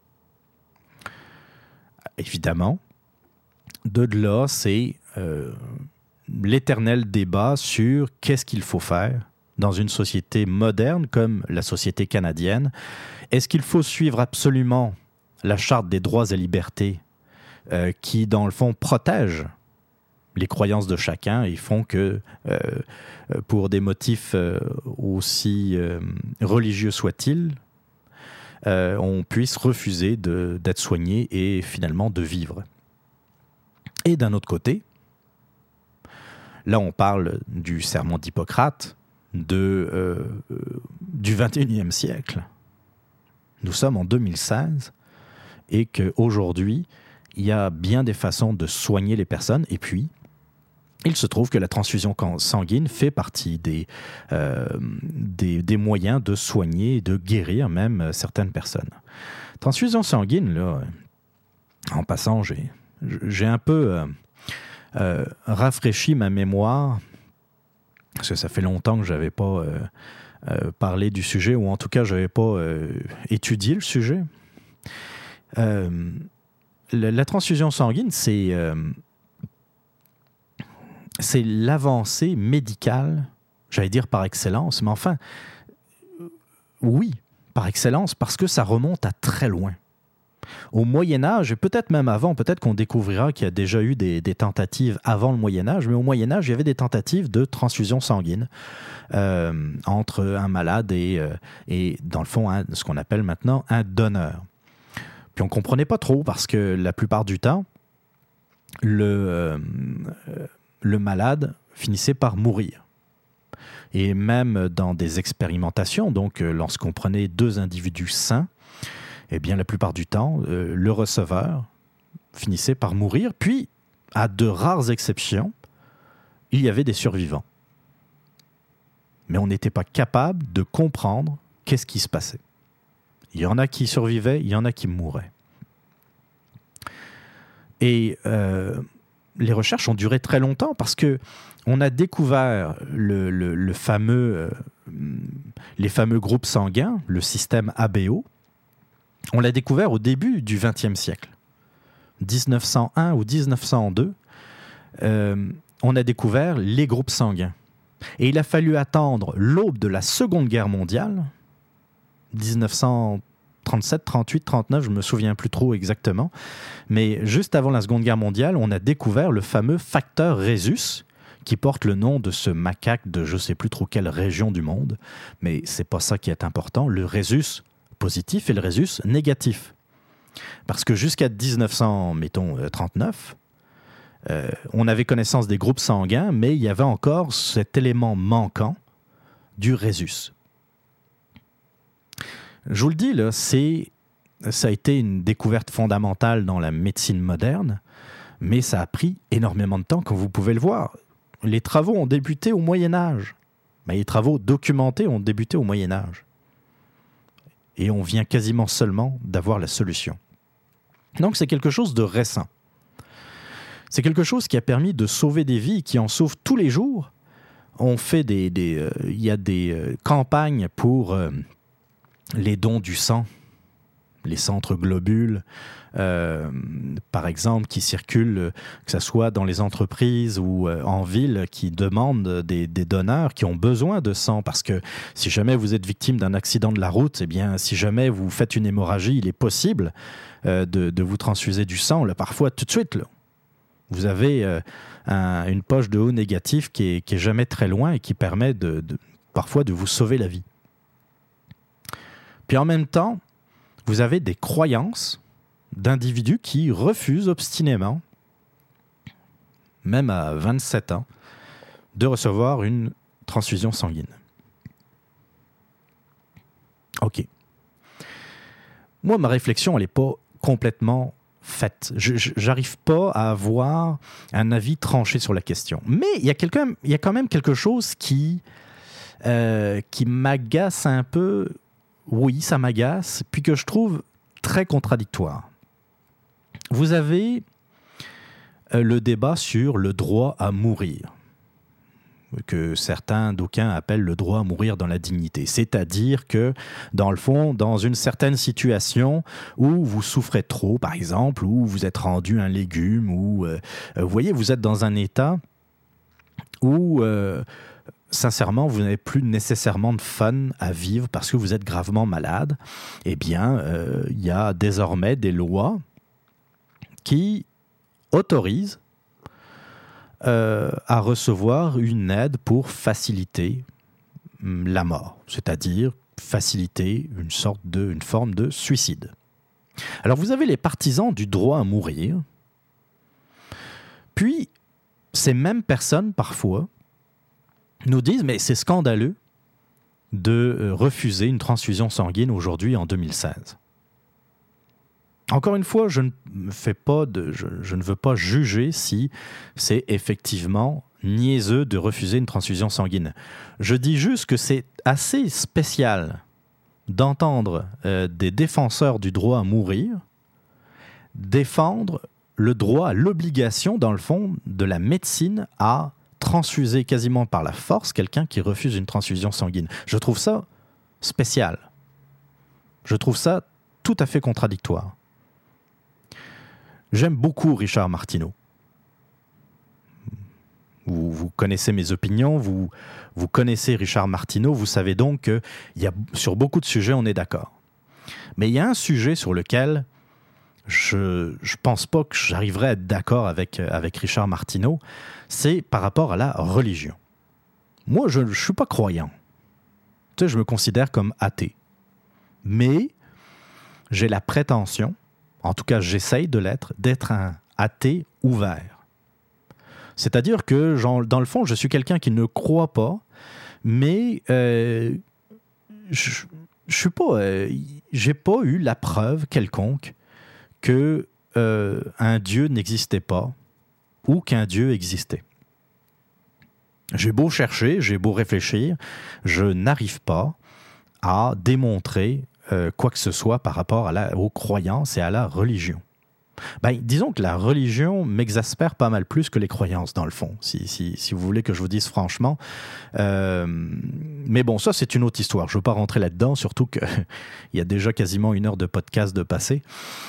[SPEAKER 1] Évidemment, de là, c'est l'éternel débat sur qu'est-ce qu'il faut faire dans une société moderne comme la société canadienne. Est-ce qu'il faut suivre absolument la Charte des droits et libertés qui, dans le fond, protège les croyances de chacun et font que, pour des motifs aussi religieux soient-ils, on puisse refuser d'être soigné et finalement de vivre. Et d'un autre côté, là on parle du serment d'Hippocrate du 21e siècle. Nous sommes en 2016 et qu'aujourd'hui, il y a bien des façons de soigner les personnes. Et puis, il se trouve que la transfusion sanguine fait partie des moyens de soigner et de guérir même certaines personnes. Transfusion sanguine, là, en passant, j'ai un peu rafraîchi ma mémoire, parce que ça fait longtemps que je n'avais pas parlé du sujet, ou en tout cas, je n'avais pas étudié le sujet. La transfusion sanguine, c'est l'avancée médicale, j'allais dire par excellence, mais enfin, oui, par excellence, parce que ça remonte à très loin. Au Moyen-Âge, et peut-être même avant, peut-être qu'on découvrira qu'il y a déjà eu des tentatives avant le Moyen-Âge, mais au Moyen-Âge, il y avait des tentatives de transfusion sanguine entre un malade et dans le fond, ce qu'on appelle maintenant un donneur. Puis on ne comprenait pas trop, parce que la plupart du temps, le malade finissait par mourir. Et même dans des expérimentations, donc lorsqu'on prenait 2 individus sains, eh bien la plupart du temps, le receveur finissait par mourir. Puis, à de rares exceptions, il y avait des survivants. Mais on n'était pas capable de comprendre qu'est-ce qui se passait. Il y en a qui survivaient, il y en a qui mouraient. Et les recherches ont duré très longtemps parce que on a découvert les fameux groupes sanguins, le système ABO. On l'a découvert au début du XXe siècle. 1901 ou 1902, on a découvert les groupes sanguins. Et il a fallu attendre l'aube de la Seconde Guerre mondiale, 1937, 38, 39, je ne me souviens plus trop exactement, mais juste avant la Seconde Guerre mondiale, on a découvert le fameux facteur Rhésus, qui porte le nom de ce macaque de je ne sais plus trop quelle région du monde, mais ce n'est pas ça qui est important, le Rhésus positif et le Rhésus négatif. Parce que jusqu'à 1939, on avait connaissance des groupes sanguins, mais il y avait encore cet élément manquant du Rhésus. Je vous le dis, là, ça a été une découverte fondamentale dans la médecine moderne, mais ça a pris énormément de temps, comme vous pouvez le voir. Les travaux ont débuté au Moyen-Âge. Mais les travaux documentés ont débuté au Moyen-Âge. Et on vient quasiment seulement d'avoir la solution. Donc c'est quelque chose de récent. C'est quelque chose qui a permis de sauver des vies, qui en sauve tous les jours. On fait il y a des campagnes pour les dons du sang, les centres globules, par exemple, qui circulent, que ce soit dans les entreprises ou en ville, qui demandent des donneurs qui ont besoin de sang. Parce que si jamais vous êtes victime d'un accident de la route, eh bien, si jamais vous faites une hémorragie, il est possible de vous transfuser du sang, là, parfois tout de suite. Là. Vous avez une poche de O négatif qui est jamais très loin et qui permet parfois de vous sauver la vie. Puis en même temps, vous avez des croyances d'individus qui refusent obstinément, même à 27 ans, de recevoir une transfusion sanguine. OK. Moi, ma réflexion, elle n'est pas complètement faite. Je n'arrive pas à avoir un avis tranché sur la question. Mais il y a quand même quelque chose qui m'agace un peu. Oui, ça m'agace, puis que je trouve très contradictoire. Vous avez le débat sur le droit à mourir. que certains d'aucuns appellent le droit à mourir dans la dignité. C'est-à-dire que, dans le fond, dans une certaine situation où vous souffrez trop, par exemple, où vous êtes rendu un légume, ou vous voyez, vous êtes dans un état où, sincèrement, vous n'avez plus nécessairement de fun à vivre parce que vous êtes gravement malade, eh bien, il y a désormais des lois qui autorisent à recevoir une aide pour faciliter la mort, c'est-à-dire faciliter une forme de suicide. Alors vous avez les partisans du droit à mourir, puis ces mêmes personnes parfois nous disent « mais c'est scandaleux de refuser une transfusion sanguine aujourd'hui en 2016 ». Encore une fois, je ne veux pas juger si c'est effectivement niaiseux de refuser une transfusion sanguine. Je dis juste que c'est assez spécial d'entendre des défenseurs du droit à mourir défendre le droit à l'obligation, dans le fond, de la médecine à transfuser quasiment par la force quelqu'un qui refuse une transfusion sanguine. Je trouve ça spécial. Je trouve ça tout à fait contradictoire. J'aime beaucoup Richard Martineau. Vous connaissez mes opinions, vous connaissez Richard Martineau, vous savez donc que sur beaucoup de sujets, on est d'accord. Mais il y a un sujet sur lequel je ne pense pas que j'arriverai à être d'accord avec Richard Martineau, c'est par rapport à la religion. Moi, je ne suis pas croyant. Tu sais, je me considère comme athée. Mais j'ai la prétention, en tout cas j'essaye de l'être, d'être un athée ouvert. C'est-à-dire que, dans le fond, je suis quelqu'un qui ne croit pas, mais j'ai pas eu la preuve quelconque que un Dieu n'existait pas ou qu'un Dieu existait. J'ai beau chercher, j'ai beau réfléchir, je n'arrive pas à démontrer quoi que ce soit par rapport aux croyances et à la religion. Disons que la religion m'exaspère pas mal plus que les croyances, dans le fond, si vous voulez que je vous dise franchement. Mais bon, ça, c'est une autre histoire. Je ne veux pas rentrer là-dedans, surtout qu'il y a déjà quasiment 1 heure de podcast de passé.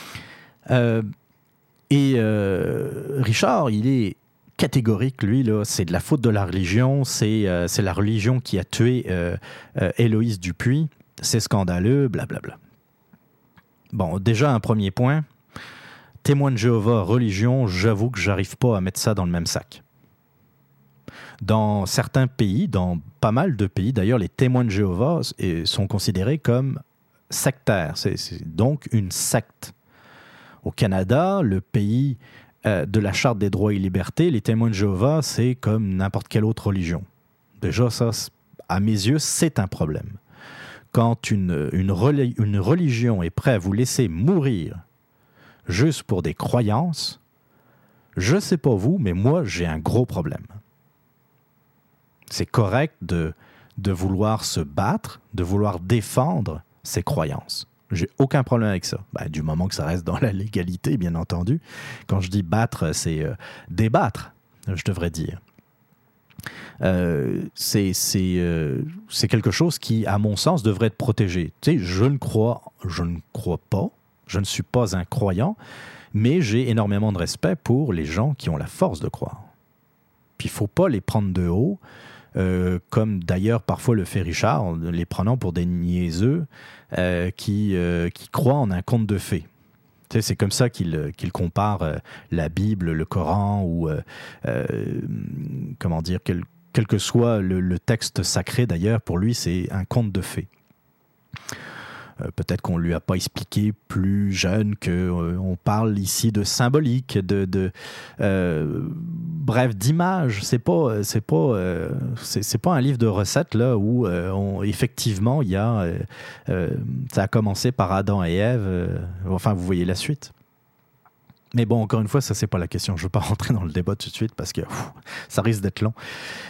[SPEAKER 1] Richard, il est catégorique, lui, là, c'est de la faute de la religion, c'est la religion qui a tué Héloïse Dupuis, c'est scandaleux, blablabla. Bon, déjà, un premier point, témoin de Jéhovah, religion, j'avoue que j'arrive pas à mettre ça dans le même sac. Dans certains pays, dans pas mal de pays, d'ailleurs, les témoins de Jéhovah sont considérés comme sectaires, c'est donc une secte. Au Canada, le pays de la Charte des droits et libertés, les témoins de Jéhovah, c'est comme n'importe quelle autre religion. Déjà, ça, à mes yeux, c'est un problème. Quand une religion est prête à vous laisser mourir juste pour des croyances, je ne sais pas vous, mais moi, j'ai un gros problème. C'est correct de vouloir se battre, de vouloir défendre ses croyances. J'ai aucun problème avec ça. Du moment que ça reste dans la légalité, bien entendu. Quand je dis battre, c'est débattre, je devrais dire. C'est quelque chose qui, à mon sens, devrait être protégé. Tu sais, je ne crois pas, je ne suis pas un croyant, mais j'ai énormément de respect pour les gens qui ont la force de croire. Puis il ne faut pas les prendre de haut, comme d'ailleurs parfois le fait Richard, en les prenant pour des niaiseux qui croient en un conte de fées. Tu sais, c'est comme ça qu'il compare la Bible, le Coran, ou comment dire, quel que soit le texte sacré d'ailleurs, pour lui c'est un conte de fées. Peut-être qu'on ne lui a pas expliqué plus jeune qu'on parle ici de symbolique, bref, d'images. C'est pas un livre de recettes là où effectivement il y a ça a commencé par Adam et Ève. Enfin, vous voyez la suite. Mais bon, encore une fois, ça c'est pas la question. Je veux pas rentrer dans le débat tout de suite parce que ça risque d'être long.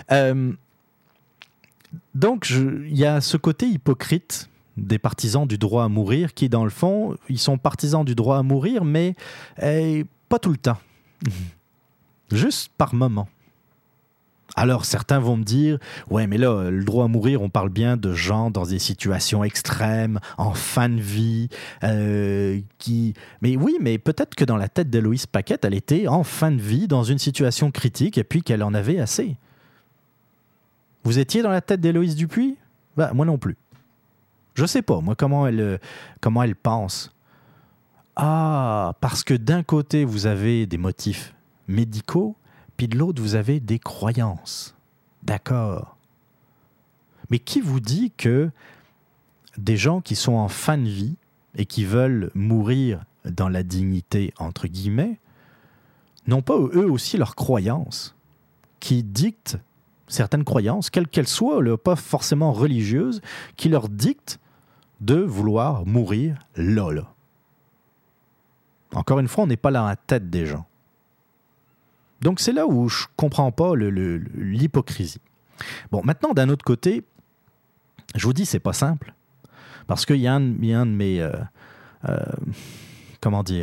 [SPEAKER 1] Donc il y a ce côté hypocrite des partisans du droit à mourir qui, dans le fond, ils sont partisans du droit à mourir, mais pas tout le temps. Juste par moment. Alors certains vont me dire, ouais mais là, le droit à mourir, on parle bien de gens dans des situations extrêmes, en fin de vie, qui... Mais oui, mais peut-être que dans la tête d'Héloïse Paquette, elle était en fin de vie, dans une situation critique, et puis qu'elle en avait assez. Vous étiez dans la tête d'Héloïse Dupuis ? Ben, moi non plus. Je sais pas, moi, comment elle pense. Ah, parce que d'un côté, vous avez des motifs médicaux, puis de l'autre, vous avez des croyances. D'accord. Mais qui vous dit que des gens qui sont en fin de vie et qui veulent mourir dans la dignité, entre guillemets, n'ont pas eux aussi leurs croyances, qui dictent certaines croyances, quelles qu'elles soient, là, pas forcément religieuses, qui leur dictent de vouloir mourir là. Encore une fois, on n'est pas dans la tête des gens. Donc c'est là où je ne comprends pas l'hypocrisie. Bon, maintenant, d'un autre côté, je vous dis, c'est pas simple. Parce qu'il y a un de mes... comment dire ?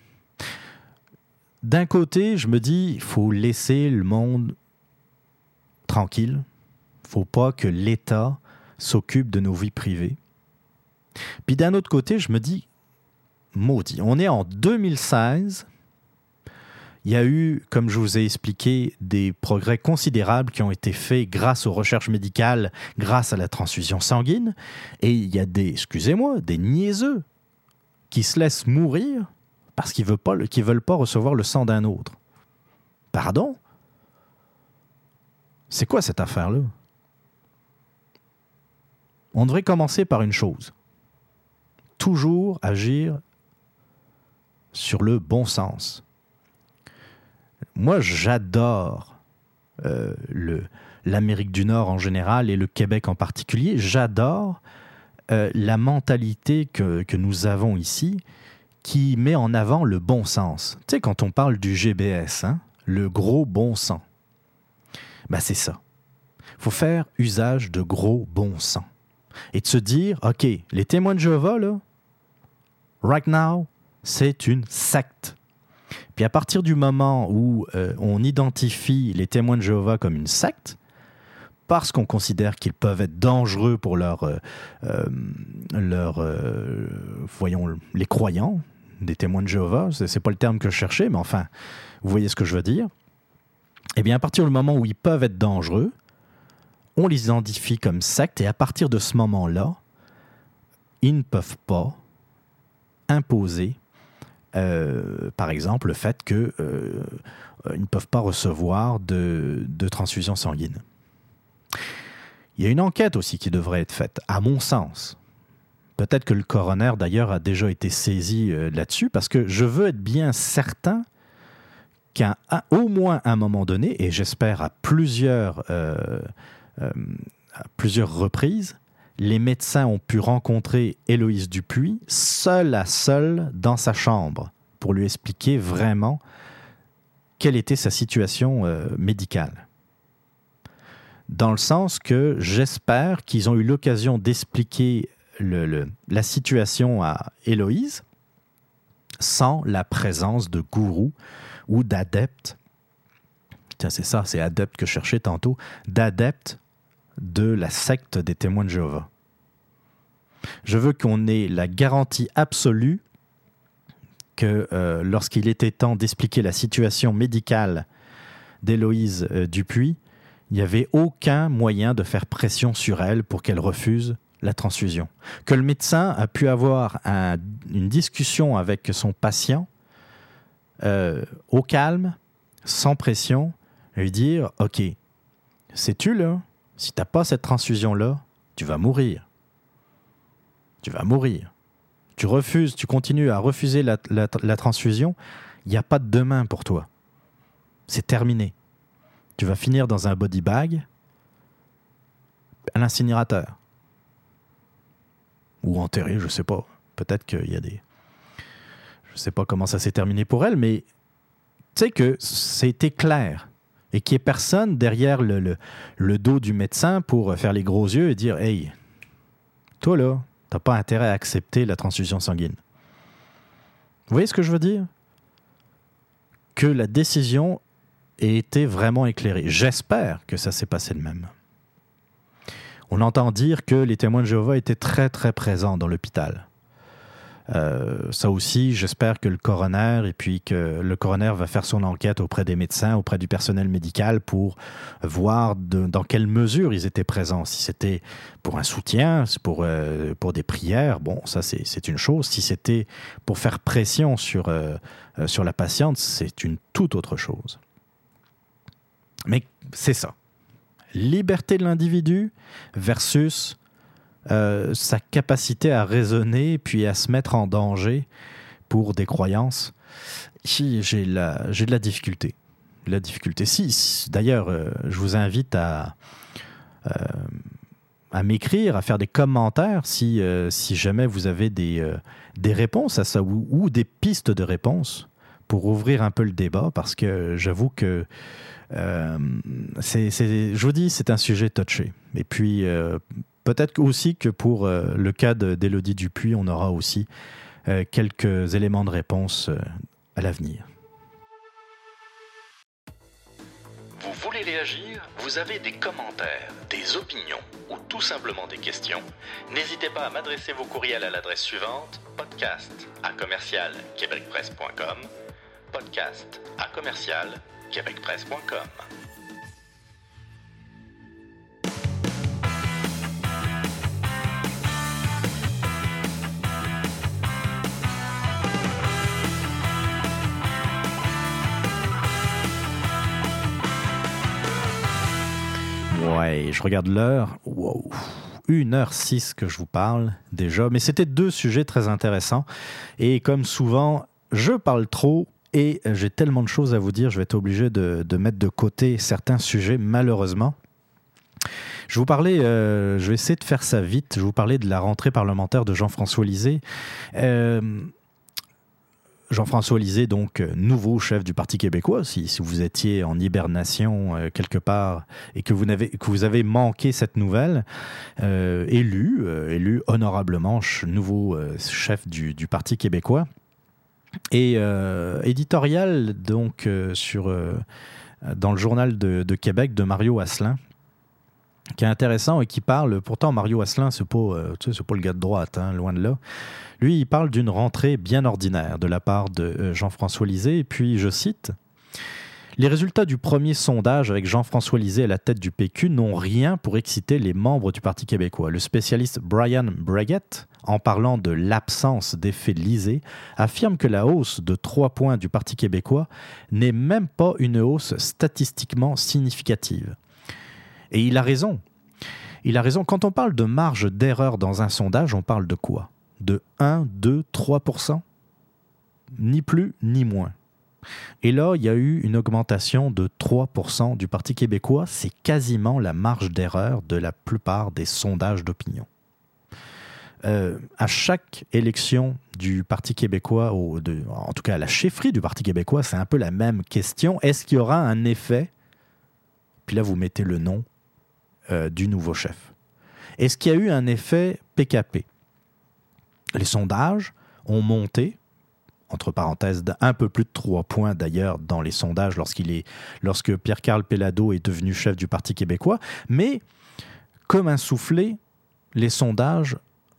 [SPEAKER 1] D'un côté, je me dis, il faut laisser le monde tranquille. Il ne faut pas que l'État s'occupe de nos vies privées. Puis d'un autre côté, je me dis, maudit, on est en 2016... Il y a eu, comme je vous ai expliqué, des progrès considérables qui ont été faits grâce aux recherches médicales, grâce à la transfusion sanguine. Et il y a des niaiseux qui se laissent mourir parce qu'ils ne veulent pas recevoir le sang d'un autre. Pardon ? C'est quoi cette affaire-là ? On devrait commencer par une chose. Toujours agir sur le bon sens. Moi, j'adore l'Amérique du Nord en général et le Québec en particulier. J'adore la mentalité que nous avons ici qui met en avant le bon sens. Tu sais, quand on parle du GBS, hein, le gros bon sens, ben c'est ça. Il faut faire usage de gros bon sens. Et de se dire, OK, les témoins de Jéhovah, là, right now, c'est une secte. Puis à partir du moment où on identifie les témoins de Jéhovah comme une secte, parce qu'on considère qu'ils peuvent être dangereux pour voyons, les croyants des témoins de Jéhovah, c'est pas le terme que je cherchais, mais enfin, vous voyez ce que je veux dire. Eh bien, à partir du moment où ils peuvent être dangereux, on les identifie comme sectes, et à partir de ce moment-là, ils ne peuvent pas imposer par exemple, le fait qu'ils ne peuvent pas recevoir de transfusion sanguine. Il y a une enquête aussi qui devrait être faite, à mon sens. Peut-être que le coroner, d'ailleurs, a déjà été saisi là-dessus, parce que je veux être bien certain qu'à au moins un moment donné, et j'espère à plusieurs reprises, les médecins ont pu rencontrer Héloïse Dupuis seule à seule dans sa chambre pour lui expliquer vraiment quelle était sa situation médicale. Dans le sens que j'espère qu'ils ont eu l'occasion d'expliquer la situation à Héloïse sans la présence de gourous ou d'adeptes. Tiens, c'est ça, c'est adepte que je cherchais tantôt, d'adeptes de la secte des témoins de Jéhovah. Je veux qu'on ait la garantie absolue que lorsqu'il était temps d'expliquer la situation médicale d'Héloïse Dupuis, il n'y avait aucun moyen de faire pression sur elle pour qu'elle refuse la transfusion. Que le médecin a pu avoir une discussion avec son patient au calme, sans pression, et lui dire « Ok, sais-tu là, si tu n'as pas cette transfusion-là, tu vas mourir. Tu vas mourir. Tu refuses, tu continues à refuser la transfusion, il n'y a pas de demain pour toi. C'est terminé. Tu vas finir dans un body bag, à l'incinérateur. Ou enterré, je ne sais pas. Peut-être qu'il y a des... Je ne sais pas comment ça s'est terminé pour elle, mais tu sais que c'était clair. Et qu'il n'y ait personne derrière le dos du médecin pour faire les gros yeux et dire « Hey, toi là, tu n'as pas intérêt à accepter la transfusion sanguine. » Vous voyez ce que je veux dire? Que la décision ait été vraiment éclairé. J'espère que ça s'est passé de même. On entend dire que les témoins de Jéhovah étaient très, très présents dans l'hôpital. Ça aussi, j'espère que le coroner va faire son enquête auprès des médecins, auprès du personnel médical pour voir dans quelle mesure ils étaient présents. Si c'était pour un soutien, pour des prières, bon, ça c'est une chose. Si c'était pour faire pression sur la patiente, c'est une toute autre chose. Mais c'est ça. Liberté de l'individu versus sa capacité à raisonner puis à se mettre en danger pour des croyances. J'ai de la difficulté. D'ailleurs, je vous invite à m'écrire, à faire des commentaires si jamais vous avez des réponses à ça ou des pistes de réponses pour ouvrir un peu le débat, parce que j'avoue que je vous dis, c'est un sujet touché. Et puis peut-être aussi que pour le cas d'Élodie Dupuis, on aura aussi quelques éléments de réponse à l'avenir.
[SPEAKER 2] Vous voulez réagir? Vous avez des commentaires, des opinions ou tout simplement des questions? N'hésitez pas à m'adresser vos courriels à l'adresse suivante: podcast@québecpresse.com, podcast@québecpresse.com.
[SPEAKER 1] Ouais, je regarde l'heure. Wow. 1h06 que je vous parle déjà. Mais c'était deux sujets très intéressants. Et comme souvent, je parle trop et j'ai tellement de choses à vous dire, je vais être obligé de mettre de côté certains sujets, malheureusement. Je vais essayer de faire ça vite. Je vais vous parler de la rentrée parlementaire de Jean-François Lisée. Jean-François Lisée, donc nouveau chef du Parti québécois, si vous étiez en hibernation quelque part et que vous avez manqué cette nouvelle, élu honorablement nouveau chef du Parti québécois. Et éditorial donc dans le journal de Québec de Mario Asselin, qui est intéressant et qui parle, pourtant Mario Asselin, c'est pas le gars de droite, hein, loin de là. Lui, il parle d'une rentrée bien ordinaire de la part de Jean-François Lisée. Et puis, je cite, « Les résultats du premier sondage avec Jean-François Lisée à la tête du PQ n'ont rien pour exciter les membres du Parti québécois. Le spécialiste Brian Breguet, en parlant de l'absence d'effet Lisée, affirme que la hausse de 3 points du Parti québécois n'est même pas une hausse statistiquement significative. » Et il a raison. Il a raison. Quand on parle de marge d'erreur dans un sondage, on parle de quoi? De 1, 2, 3%? Ni plus, ni moins. Et là, il y a eu une augmentation de 3% du Parti québécois. C'est quasiment la marge d'erreur de la plupart des sondages d'opinion. À chaque élection du Parti québécois, en tout cas à la chefferie du Parti québécois, c'est un peu la même question. Est-ce qu'il y aura un effet? Puis là, vous mettez le nom du nouveau chef. Est-ce qu'il y a eu un effet PKP? Les sondages ont monté, entre parenthèses, d'un peu plus de 3 points d'ailleurs dans les sondages lorsque Pierre-Carl Péladeau est devenu chef du Parti québécois. Mais, comme un soufflet, les sondages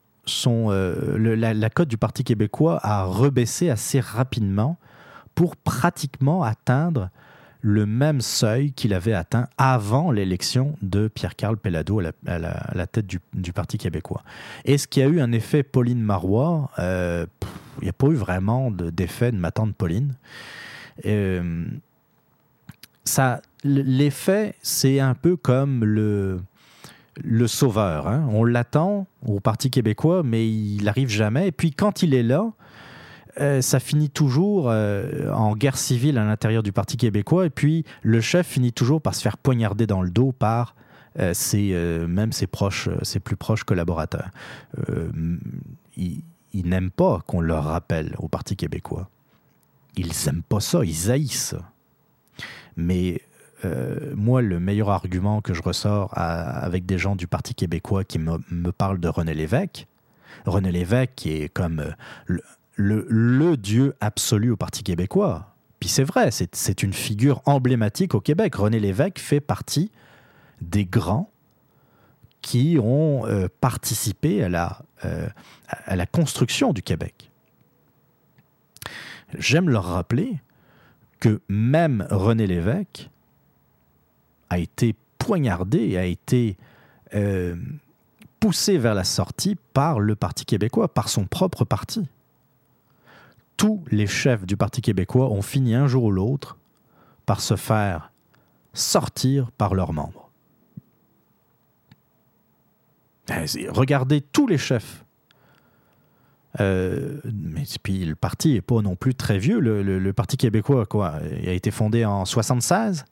[SPEAKER 1] la cote du Parti québécois a rebaissé assez rapidement pour pratiquement atteindre le même seuil qu'il avait atteint avant l'élection de Pierre-Carl Péladeau à la tête du Parti québécois. Est-ce qu'il y a eu un effet Pauline Marois? Il n'y a pas eu vraiment d'effet de ma tante Pauline. L'effet, c'est un peu comme le sauveur. Hein? On l'attend au Parti québécois, mais il n'arrive jamais. Et puis quand il est là, ça finit toujours en guerre civile à l'intérieur du Parti québécois, et puis le chef finit toujours par se faire poignarder dans le dos par même ses plus proches collaborateurs. Ils n'aiment pas qu'on leur rappelle au Parti québécois. Ils n'aiment pas ça, ils haïssent ça. Mais moi, le meilleur argument que je ressors avec des gens du Parti québécois qui me parlent de René Lévesque qui est comme... le dieu absolu au Parti québécois. Puis c'est vrai, c'est une figure emblématique au Québec. René Lévesque fait partie des grands qui ont participé à la construction du Québec. J'aime leur rappeler que même René Lévesque a été poignardé, a été poussé vers la sortie par le Parti québécois, par son propre parti. Tous les chefs du Parti québécois ont fini un jour ou l'autre par se faire sortir par leurs membres. Regardez tous les chefs. Mais puis le parti n'est pas non plus très vieux. Le Parti québécois, il a été fondé en 1976.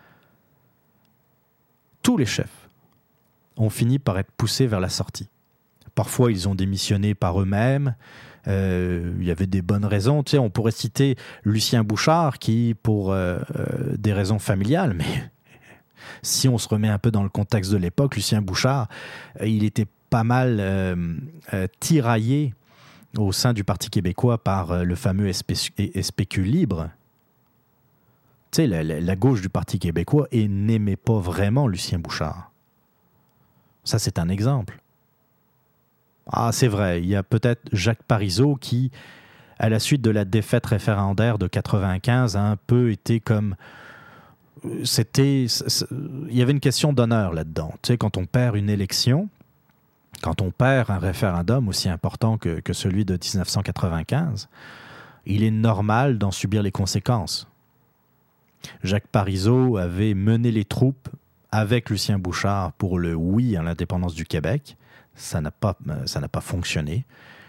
[SPEAKER 1] Tous les chefs ont fini par être poussés vers la sortie. Parfois, ils ont démissionné par eux-mêmes. Il y avait des bonnes raisons. Tu sais, on pourrait citer Lucien Bouchard qui, pour des raisons familiales, mais si on se remet un peu dans le contexte de l'époque, Lucien Bouchard, il était pas mal tiraillé au sein du Parti québécois par le fameux SPQ libre. Tu sais, la gauche du Parti québécois n'aimait pas vraiment Lucien Bouchard. Ça, c'est un exemple. Ah, c'est vrai, il y a peut-être Jacques Parizeau qui, à la suite de la défaite référendaire de 1995, a un peu été comme... Il y avait une question d'honneur là-dedans. Tu sais, quand on perd une élection, quand on perd un référendum aussi important que celui de 1995, il est normal d'en subir les conséquences. Jacques Parizeau avait mené les troupes avec Lucien Bouchard pour le oui à l'indépendance du Québec. Ça n'a pas fonctionné.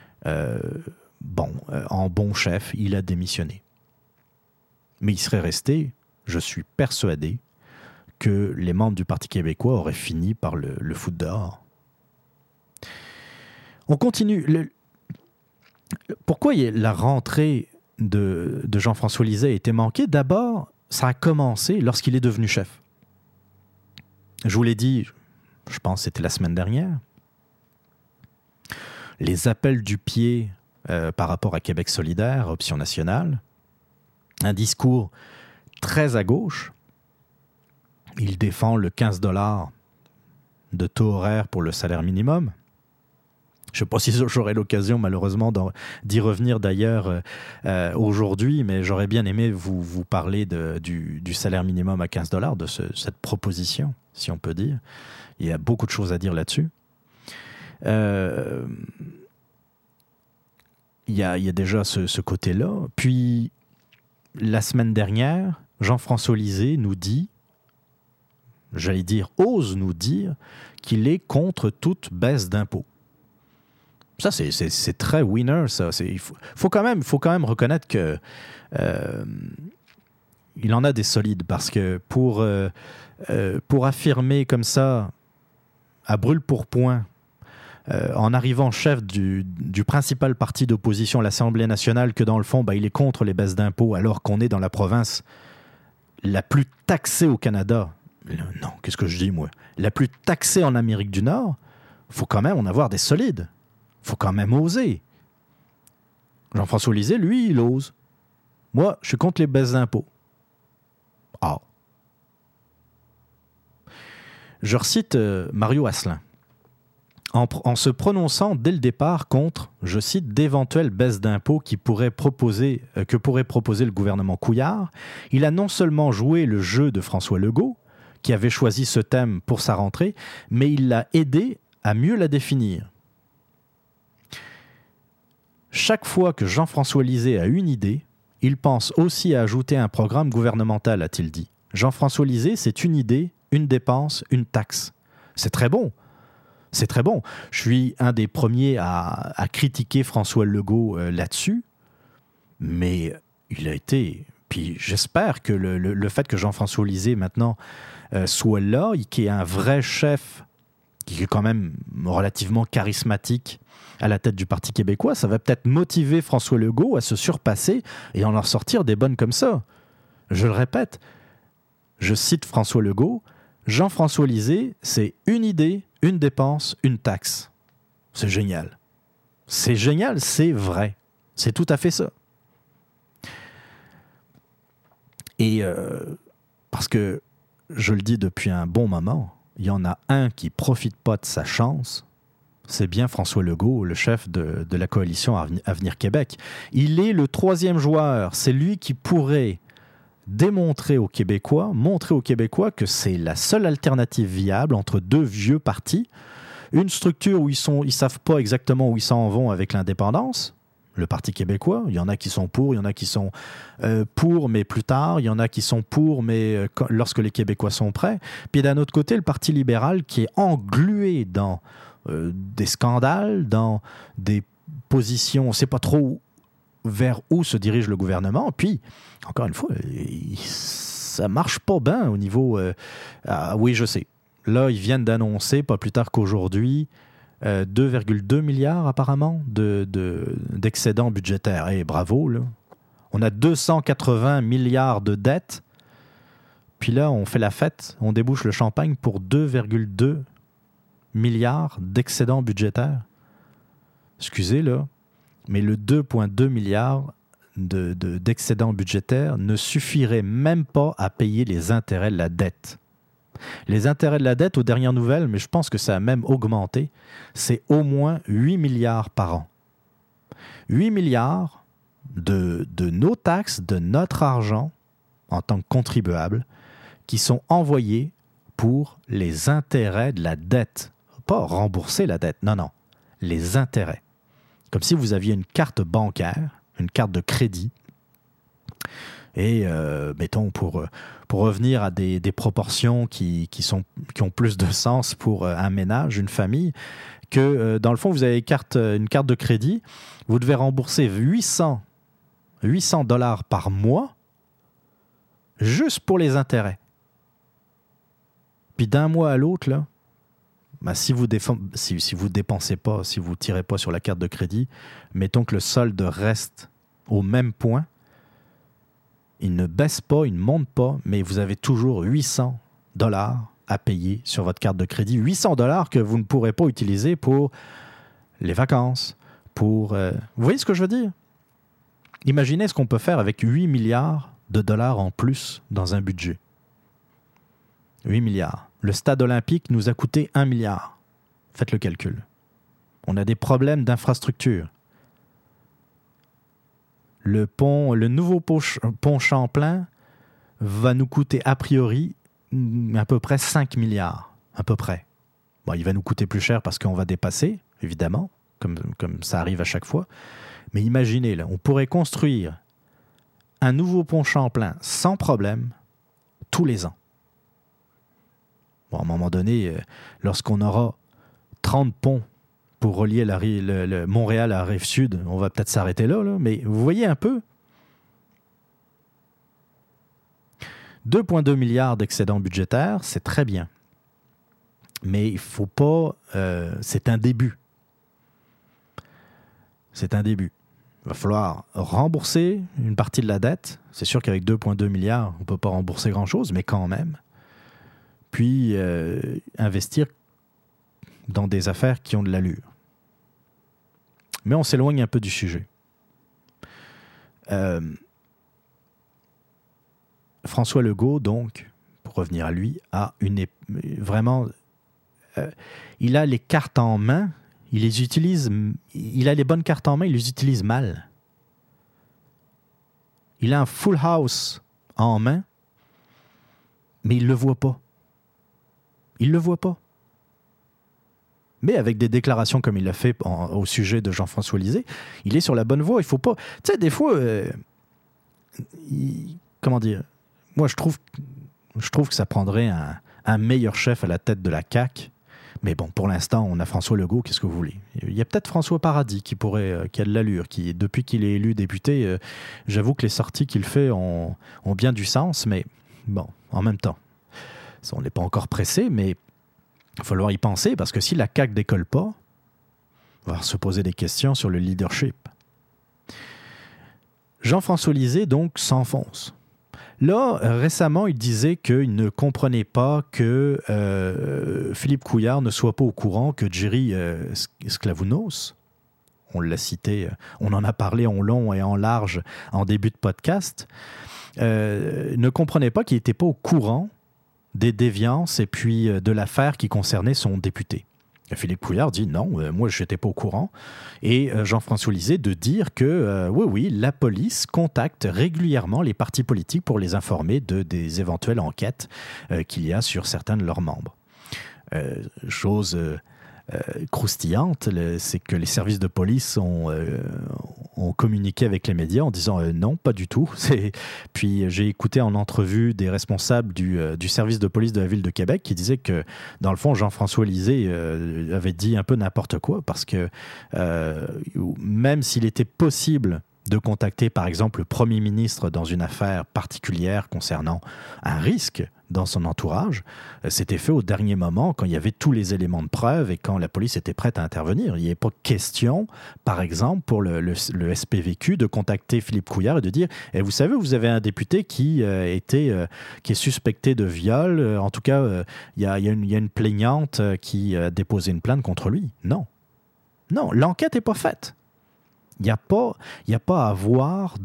[SPEAKER 1] En bon chef, il a démissionné. Mais il serait resté, je suis persuadé, que les membres du Parti québécois auraient fini par le foutre dehors. On continue. Pourquoi la rentrée de Jean-François Lisée a été manquée? D'abord, ça a commencé lorsqu'il est devenu chef. Je vous l'ai dit, je pense que c'était la semaine dernière. Les appels du pied par rapport à Québec solidaire, Option nationale, un discours très à gauche. Il défend le 15 $ de taux horaire pour le salaire minimum. Je ne sais pas si j'aurai l'occasion, malheureusement, d'y revenir d'ailleurs aujourd'hui, mais j'aurais bien aimé vous parler du salaire minimum à 15 $, de cette proposition, si on peut dire. Il y a beaucoup de choses à dire là-dessus. Il y a déjà ce côté-là. Puis, la semaine dernière, Jean-François Lisée nous dit, ose nous dire qu'il est contre toute baisse d'impôts. Ça, c'est très winner, ça. Il faut quand même reconnaître que il en a des solides, parce que pour affirmer comme ça, à brûle-pourpoint, en arrivant chef du principal parti d'opposition à l'Assemblée nationale, que dans le fond, il est contre les baisses d'impôts, alors qu'on est dans la province la plus taxée au Canada. Non, qu'est-ce que je dis, moi? La plus taxée en Amérique du Nord, il faut quand même en avoir des solides. Il faut quand même oser. Jean-François Lisée, lui, il ose. Moi, je suis contre les baisses d'impôts. Ah. Je recite Mario Asselin. En se prononçant dès le départ contre, je cite, d'éventuelles baisses d'impôts que pourrait proposer le gouvernement Couillard, il a non seulement joué le jeu de François Legault, qui avait choisi ce thème pour sa rentrée, mais il l'a aidé à mieux la définir. Chaque fois que Jean-François Lisée a une idée, il pense aussi à ajouter un programme gouvernemental, a-t-il dit. Jean-François Lisée, c'est une idée, une dépense, une taxe. C'est très bon. C'est très bon. Je suis un des premiers à critiquer François Legault là-dessus, mais il a été... Puis j'espère que le fait que Jean-François Lisée maintenant soit là, qui est un vrai chef, qui est quand même relativement charismatique à la tête du Parti québécois, ça va peut-être motiver François Legault à se surpasser et en sortir des bonnes comme ça. Je le répète, je cite François Legault, Jean-François Lisée, c'est une idée, une dépense, une taxe. C'est génial. C'est génial, c'est vrai. C'est tout à fait ça. Et parce que, je le dis depuis un bon moment, il y en a un qui ne profite pas de sa chance, c'est bien François Legault, le chef de la coalition Avenir Québec. Il est le 3e joueur. C'est lui qui pourrait montrer aux Québécois que c'est la seule alternative viable entre deux vieux partis, une structure où ils savent pas exactement où ils s'en vont avec l'indépendance, le Parti québécois. Il y en a qui sont pour, il y en a qui sont pour, mais plus tard. Il y en a qui sont pour, mais lorsque les Québécois sont prêts. Puis d'un autre côté, le Parti libéral qui est englué dans des scandales, dans des positions, on ne sait pas trop vers où se dirige le gouvernement. Puis, encore une fois, ça ne marche pas bien au niveau... oui, je sais. Là, ils viennent d'annoncer, pas plus tard qu'aujourd'hui, 2,2 milliards apparemment d'excédents budgétaires. Et bravo, là. On a 280 milliards de dettes. Puis là, on fait la fête, on débouche le champagne pour 2,2 milliards d'excédents budgétaires. Excusez, là, mais le 2,2 milliards d'excédents budgétaires ne suffirait même pas à payer les intérêts de la dette. Les intérêts de la dette, aux dernières nouvelles, mais je pense que ça a même augmenté, c'est au moins 8 milliards par an. 8 milliards de nos taxes, de notre argent, en tant que contribuables, qui sont envoyés pour les intérêts de la dette. Pas rembourser la dette, non, les intérêts. Comme si vous aviez une carte bancaire, une carte de crédit, et mettons, pour revenir à des proportions qui ont plus de sens pour un ménage, une famille, que dans le fond, vous avez une carte de crédit, vous devez rembourser 800 $ par mois juste pour les intérêts. Puis d'un mois à l'autre, là, si vous dépensez pas, si vous tirez pas sur la carte de crédit, mettons que le solde reste au même point, il ne baisse pas, il ne monte pas, mais vous avez toujours 800 $ à payer sur votre carte de crédit. 800 $ que vous ne pourrez pas utiliser pour les vacances, pour... Vous voyez ce que je veux dire? Imaginez ce qu'on peut faire avec 8 milliards de dollars en plus dans un budget. 8 milliards. Le stade olympique nous a coûté 1 milliard. Faites le calcul. On a des problèmes d'infrastructure. Le nouveau pont Champlain va nous coûter a priori à peu près 5 milliards. À peu près. Bon, il va nous coûter plus cher parce qu'on va dépasser, évidemment, comme ça arrive à chaque fois. Mais imaginez, là, on pourrait construire un nouveau pont Champlain sans problème tous les ans. Bon, à un moment donné, lorsqu'on aura 30 ponts pour relier le Montréal à la rive sud, on va peut-être s'arrêter là, mais vous voyez un peu. 2,2 milliards d'excédents budgétaires, c'est très bien. Mais il ne faut pas... c'est un début. C'est un début. Il va falloir rembourser une partie de la dette. C'est sûr qu'avec 2,2 milliards, on ne peut pas rembourser grand-chose, mais quand même. Puis investir dans des affaires qui ont de l'allure. Mais on s'éloigne un peu du sujet. François Legault, donc, pour revenir à lui, a vraiment... il a les cartes en main, il a les bonnes cartes en main, il les utilise mal. Il a un full house en main, mais il ne le voit pas. Il ne le voit pas. Mais avec des déclarations comme il l'a fait au sujet de Jean-François Lisée, il est sur la bonne voie. Il ne faut pas... Tu sais, des fois... comment dire? Moi, je trouve que ça prendrait un meilleur chef à la tête de la CAQ. Mais bon, pour l'instant, on a François Legault, qu'est-ce que vous voulez? Il y a peut-être François Paradis qui a de l'allure, qui, depuis qu'il est élu député, j'avoue que les sorties qu'il fait ont bien du sens, mais bon, en même temps, on n'est pas encore pressé, mais il va falloir y penser, parce que si la CAQ ne décolle pas, on va se poser des questions sur le leadership. Jean-François Lisée, donc, s'enfonce. Là, récemment, il disait qu'il ne comprenait pas que Philippe Couillard ne soit pas au courant que Jerry Sklavounos, on l'a cité, on en a parlé en long et en large en début de podcast, ne comprenait pas qu'il n'était pas au courant des déviances et puis de l'affaire qui concernait son député. Philippe Couillard dit non, moi je n'étais pas au courant. Et Jean-François Lisée de dire que oui, la police contacte régulièrement les partis politiques pour les informer des éventuelles enquêtes qu'il y a sur certains de leurs membres. Chose croustillante, c'est que les services de police ont communiqué avec les médias en disant non, pas du tout. Puis j'ai écouté en entrevue des responsables du service de police de la ville de Québec qui disaient que, dans le fond, Jean-François Lisée avait dit un peu n'importe quoi parce que même s'il était possible de contacter, par exemple, le Premier ministre dans une affaire particulière concernant un risque dans son entourage, c'était fait au dernier moment, quand il y avait tous les éléments de preuve et quand la police était prête à intervenir. Il n'y avait pas question, par exemple, pour le SPVQ, de contacter Philippe Couillard et de dire « Vous savez, vous avez un député qui est suspecté de viol. En tout cas, il y a une plaignante qui a déposé une plainte contre lui. » Non. Non, l'enquête n'est pas faite. Il n'y a pas à avoir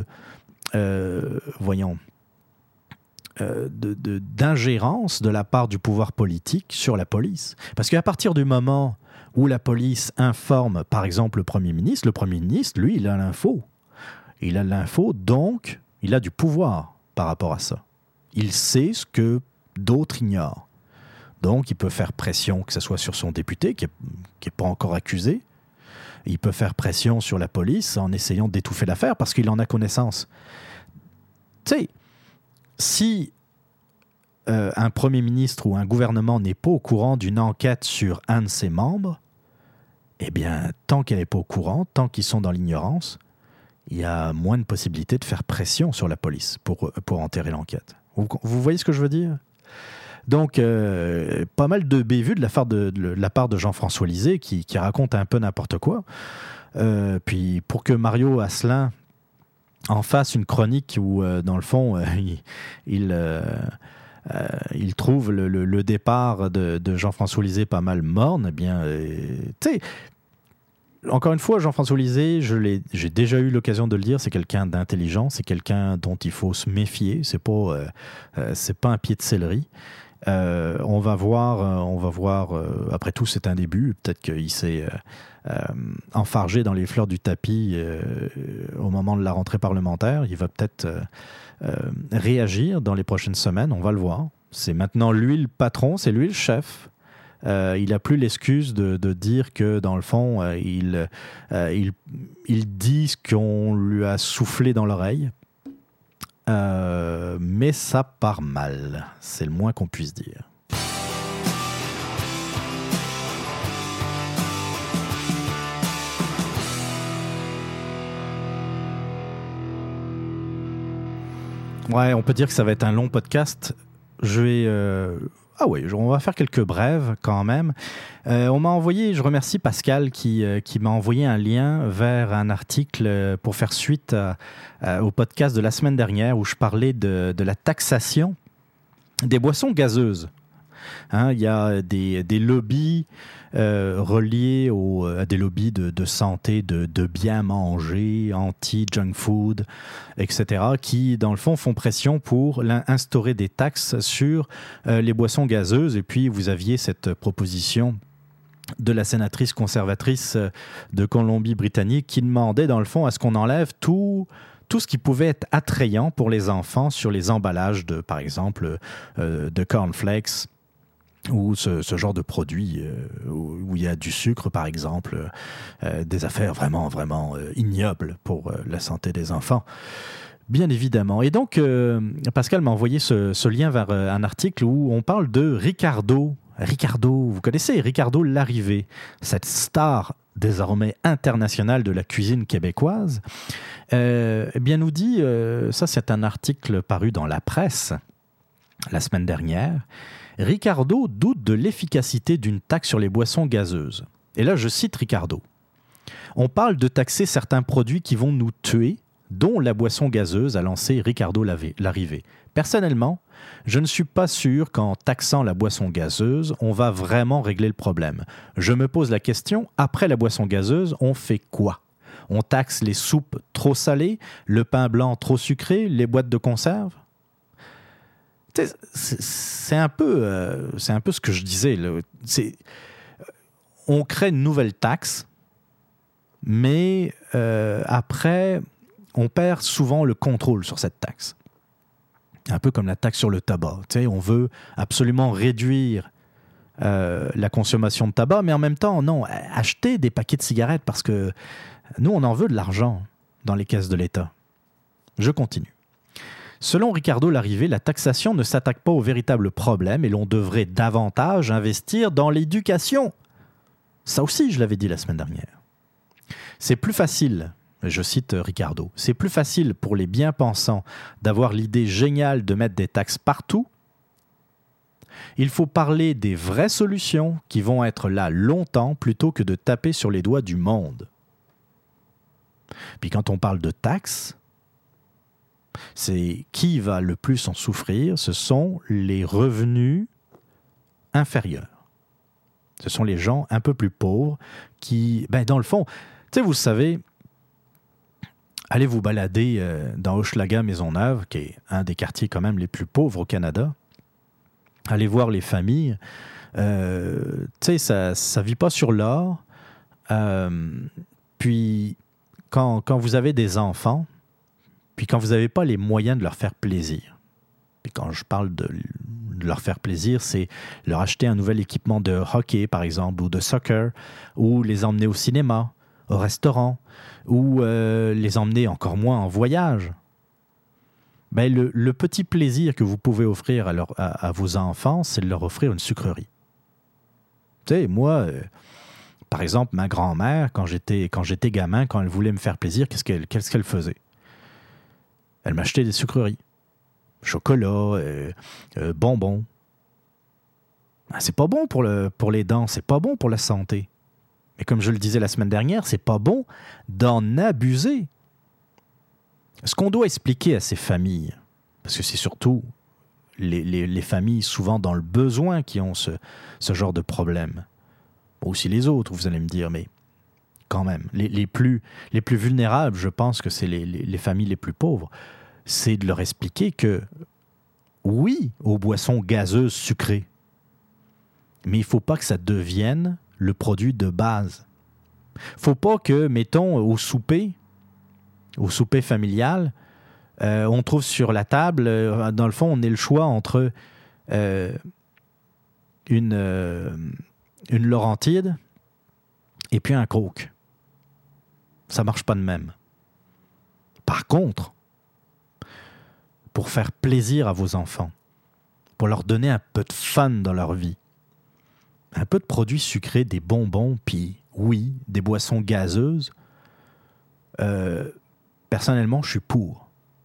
[SPEAKER 1] d'ingérence de la part du pouvoir politique sur la police. Parce qu'à partir du moment où la police informe, par exemple, le Premier ministre, lui, il a l'info. Il a l'info, donc il a du pouvoir par rapport à ça. Il sait ce que d'autres ignorent. Donc, il peut faire pression, que ce soit sur son député, qui n'est pas encore accusé. Il peut faire pression sur la police en essayant d'étouffer l'affaire parce qu'il en a connaissance. Tu sais, si un premier ministre ou un gouvernement n'est pas au courant d'une enquête sur un de ses membres, eh bien, tant qu'elle n'est pas au courant, tant qu'ils sont dans l'ignorance, il y a moins de possibilités de faire pression sur la police pour enterrer l'enquête. Vous voyez ce que je veux dire ? Donc, pas mal de bévues de la part de Jean-François Lisée qui raconte un peu n'importe quoi. Puis, pour que Mario Asselin en fasse une chronique où, dans le fond, il trouve le départ de Jean-François Lisée pas mal morne, eh bien, tu sais, encore une fois, Jean-François Lisée, j'ai déjà eu l'occasion de le dire, c'est quelqu'un d'intelligent, c'est quelqu'un dont il faut se méfier, c'est pas un pied de céleri. On va voir. Après tout, c'est un début. Peut-être qu'il s'est enfargé dans les fleurs du tapis au moment de la rentrée parlementaire. Il va peut-être réagir dans les prochaines semaines. On va le voir. C'est maintenant lui le patron, c'est lui le chef. Il n'a plus l'excuse de dire que, dans le fond, il dit ce qu'on lui a soufflé dans l'oreille. Mais ça part mal, c'est le moins qu'on puisse dire. Ouais, on peut dire que ça va être un long podcast. On va faire quelques brèves quand même. On m'a envoyé, je remercie Pascal qui m'a envoyé un lien vers un article pour faire suite au podcast de la semaine dernière où je parlais de la taxation des boissons gazeuses. Il y a des lobbies reliés à des lobbies de santé, de bien manger, anti-junk food, etc., qui, dans le fond, font pression pour instaurer des taxes sur les boissons gazeuses. Et puis, vous aviez cette proposition de la sénatrice conservatrice de Colombie-Britannique qui demandait, dans le fond, à ce qu'on enlève tout ce qui pouvait être attrayant pour les enfants sur les emballages par exemple, de cornflakes, ou ce genre de produits où il y a du sucre, par exemple, des affaires vraiment, vraiment ignobles pour la santé des enfants, bien évidemment. Et donc, Pascal m'a envoyé ce lien vers un article où on parle de Ricardo, vous connaissez Ricardo Larrivé, cette star désormais internationale de la cuisine québécoise. Eh bien, nous dit, ça c'est un article paru dans la presse la semaine dernière, Ricardo doute de l'efficacité d'une taxe sur les boissons gazeuses. Et là, je cite Ricardo. « On parle de taxer certains produits qui vont nous tuer, dont la boisson gazeuse, a lancé Ricardo Larrivé. Personnellement, Je ne suis pas sûr qu'en taxant la boisson gazeuse, on va vraiment régler le problème. Je me pose la question, après la boisson gazeuse, on fait quoi? On taxe les soupes trop salées, le pain blanc trop sucré, les boîtes de conserve? C'est un peu ce que je disais. On crée une nouvelle taxe, mais après, on perd souvent le contrôle sur cette taxe. Un peu comme la taxe sur le tabac. On veut absolument réduire la consommation de tabac, mais en même temps, non, acheter des paquets de cigarettes parce que nous, on en veut de l'argent dans les caisses de l'État. Je continue. Selon Ricardo Larrivé, la taxation ne s'attaque pas au véritable problème et l'on devrait davantage investir dans l'éducation. Ça aussi, je l'avais dit la semaine dernière. C'est plus facile, je cite Ricardo, c'est plus facile pour les bien-pensants d'avoir l'idée géniale de mettre des taxes partout. Il faut parler des vraies solutions qui vont être là longtemps plutôt que de taper sur les doigts du monde. Puis quand on parle de taxes, c'est qui va le plus en souffrir, ce sont les revenus inférieurs. Ce sont les gens un peu plus pauvres qui, dans le fond, vous savez, allez vous balader dans Hochelaga Maisonneuve, qui est un des quartiers quand même les plus pauvres au Canada. Allez voir les familles. Ça ne vit pas sur l'or. Puis, quand vous avez des enfants, puis quand vous n'avez pas les moyens de leur faire plaisir, puis quand je parle de leur faire plaisir, c'est leur acheter un nouvel équipement de hockey, par exemple, ou de soccer, ou les emmener au cinéma, au restaurant, ou les emmener encore moins en voyage. Le petit plaisir que vous pouvez offrir à vos enfants, c'est de leur offrir une sucrerie. Moi, par exemple, ma grand-mère, quand j'étais gamin, quand elle voulait me faire plaisir, qu'est-ce qu'elle faisait? Elle m'achetait des sucreries. Chocolat, bonbons. C'est pas bon pour les dents, c'est pas bon pour la santé. Mais comme je le disais la semaine dernière, c'est pas bon d'en abuser. Ce qu'on doit expliquer à ces familles, parce que c'est surtout les familles souvent dans le besoin qui ont ce genre de problème. Aussi les autres, vous allez me dire, mais quand même, les plus vulnérables, je pense que c'est les familles les plus pauvres, c'est de leur expliquer que oui, aux boissons gazeuses sucrées, mais il ne faut pas que ça devienne le produit de base. Il ne faut pas que, mettons, au souper familial, on trouve sur la table, dans le fond, on ait le choix entre une Laurentide et puis un Coke. Ça ne marche pas de même. Par contre, pour faire plaisir à vos enfants, pour leur donner un peu de fun dans leur vie, un peu de produits sucrés, des bonbons, puis oui, des boissons gazeuses, personnellement, je suis pour.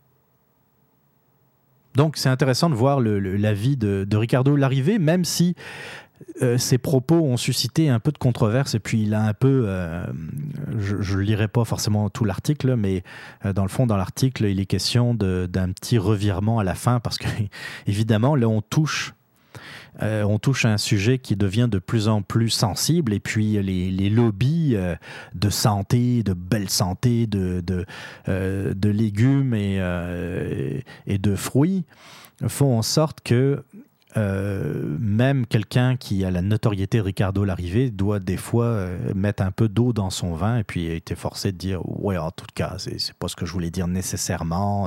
[SPEAKER 1] Donc, c'est intéressant de voir l'avis de Ricardo Larrivé, même si ses propos ont suscité un peu de controverse, et puis il a un peu... je ne lirai pas forcément tout l'article, mais dans le fond, dans l'article, il est question d'un petit revirement à la fin, parce que, évidemment, là, on touche à un sujet qui devient de plus en plus sensible, et puis les lobbies de santé, de belle santé, de légumes et de fruits font en sorte que même quelqu'un qui a la notoriété de Ricardo Larrivé doit des fois mettre un peu d'eau dans son vin et puis a été forcé de dire « ouais, en tout cas, c'est pas ce que je voulais dire nécessairement ».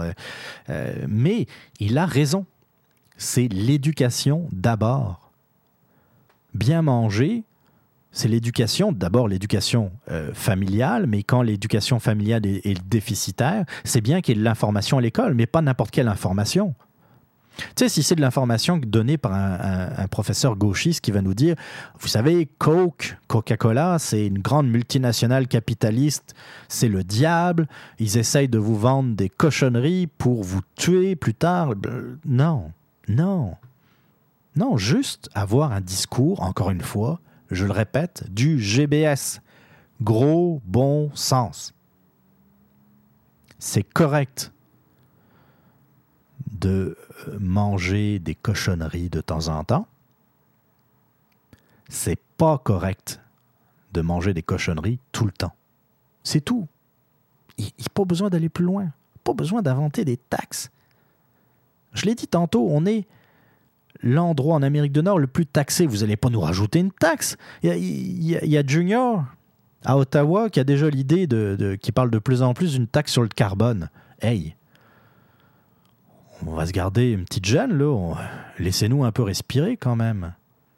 [SPEAKER 1] Mais il a raison. C'est l'éducation d'abord. Bien manger, c'est d'abord l'éducation familiale, mais quand l'éducation familiale est déficitaire, c'est bien qu'il y ait de l'information à l'école, mais pas n'importe quelle information. Tu sais, si c'est de l'information donnée par un professeur gauchiste qui va nous dire, vous savez, Coca-Cola, c'est une grande multinationale capitaliste, c'est le diable, ils essayent de vous vendre des cochonneries pour vous tuer plus tard. Non, juste avoir un discours, encore une fois, je le répète, du GBS. Gros bon sens. C'est correct de manger des cochonneries de temps en temps. C'est pas correct de manger des cochonneries tout le temps. C'est tout. Il n'y a pas besoin d'aller plus loin. Pas besoin d'inventer des taxes. Je l'ai dit tantôt, on est l'endroit en Amérique du Nord le plus taxé. Vous n'allez pas nous rajouter une taxe. Il y a Junior à Ottawa qui a déjà l'idée qui parle de plus en plus d'une taxe sur le carbone. Hey, on va se garder une petite gêne, là. Laissez-nous un peu respirer quand même.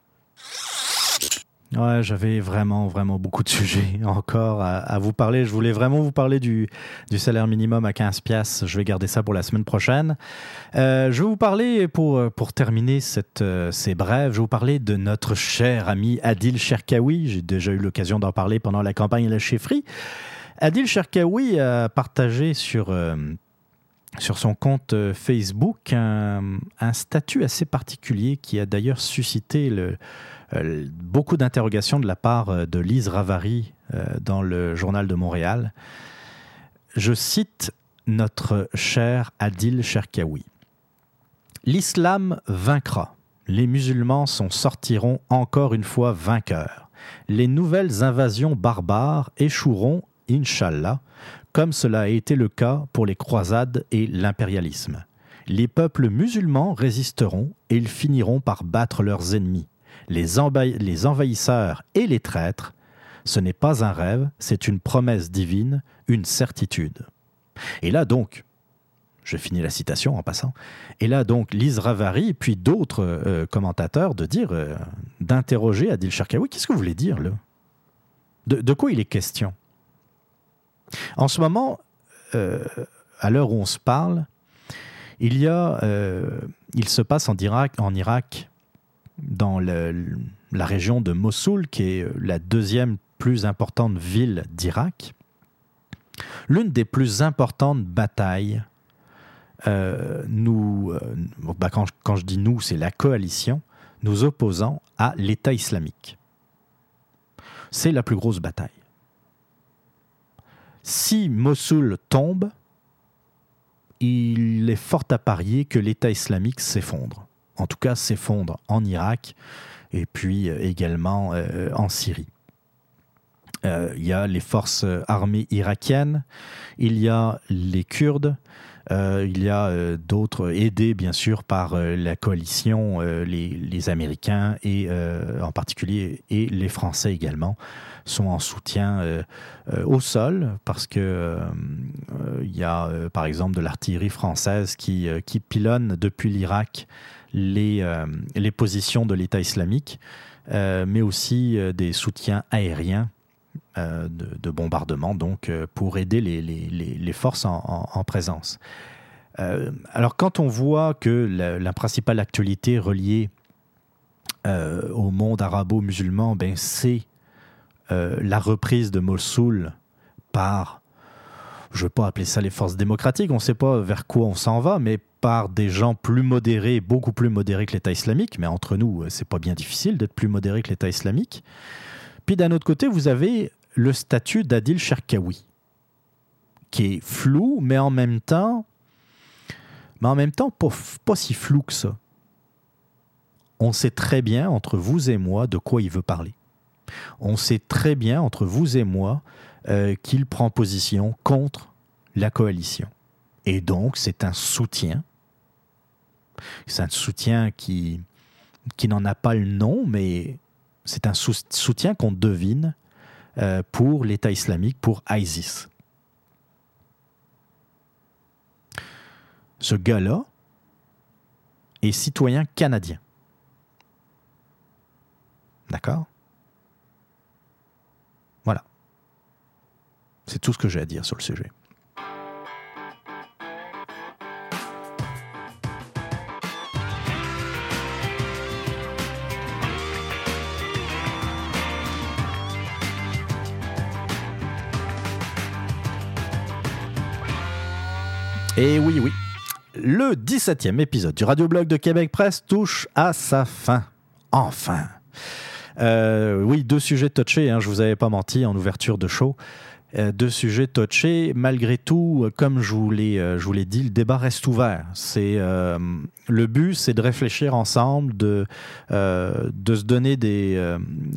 [SPEAKER 1] Ouais, j'avais vraiment beaucoup de sujets encore à vous parler. Je voulais vraiment vous parler du salaire minimum à 15 piastres. Je vais garder ça pour la semaine prochaine. Je vais vous parler, pour terminer ces brèves, je vais vous parler de notre cher ami Adil Cherkaoui. J'ai déjà eu l'occasion d'en parler pendant la campagne de la chefferie. Adil Cherkaoui a partagé sur son compte Facebook un statut assez particulier qui a d'ailleurs suscité beaucoup d'interrogations de la part de Lise Ravary dans le Journal de Montréal. Je cite notre cher Adil Cherkaoui. « L'islam vaincra. Les musulmans sortiront encore une fois vainqueurs. Les nouvelles invasions barbares échoueront, Inch'Allah, comme cela a été le cas pour les croisades et l'impérialisme. Les peuples musulmans résisteront et ils finiront par battre leurs ennemis. Les envahisseurs et les traîtres, ce n'est pas un rêve, c'est une promesse divine, une certitude. » Et là donc, je finis la citation en passant, et là donc Lise Ravary puis d'autres commentateurs d'interroger Adil Cherkaoui, qu'est-ce que vous voulez dire là ? De quoi il est question ? En ce moment, à l'heure où on se parle, il se passe en Irak, dans la région de Mossoul, qui est la deuxième plus importante ville d'Irak, l'une des plus importantes batailles, quand je dis nous, c'est la coalition, nous opposant à l'État islamique. C'est la plus grosse bataille. Si Mossoul tombe, il est fort à parier que l'État islamique s'effondre. En tout cas, s'effondre en Irak et puis également en Syrie. Il y a les forces armées irakiennes, il y a les Kurdes, il y a d'autres aidés bien sûr par la coalition, les Américains et en particulier et les Français également sont en soutien au sol parce que il y a par exemple de l'artillerie française qui pilonne depuis l'Irak les positions de l'État islamique, mais aussi des soutiens aériens de bombardement, donc pour aider les forces en présence. Alors quand on voit que la principale actualité reliée au monde arabo-musulman, c'est la reprise de Mossoul par, je ne veux pas appeler ça les forces démocratiques, on ne sait pas vers quoi on s'en va, mais par des gens plus modérés, beaucoup plus modérés que l'État islamique, mais entre nous, c'est pas bien difficile d'être plus modéré que l'État islamique. Puis d'un autre côté, vous avez le statut d'Adil Cherkaoui, qui est flou, mais en même temps pas si flou que ça. On sait très bien, entre vous et moi, de quoi il veut parler. On sait très bien, entre vous et moi, qu'il prend position contre la coalition. Et donc, c'est un soutien. C'est un soutien qui n'en a pas le nom, mais c'est un soutien qu'on devine pour l'État islamique, pour ISIS. Ce gars-là est citoyen canadien. D'accord ? Voilà. C'est tout ce que j'ai à dire sur le sujet. Et oui, le 17e épisode du Radio-Blog de Québec Presse touche à sa fin. Enfin. Oui, 2 sujets touchés, je vous avais pas menti en ouverture de show. de sujets touchés. Malgré tout, comme je vous l'ai dit, le débat reste ouvert. Le but, c'est de réfléchir ensemble, de se donner des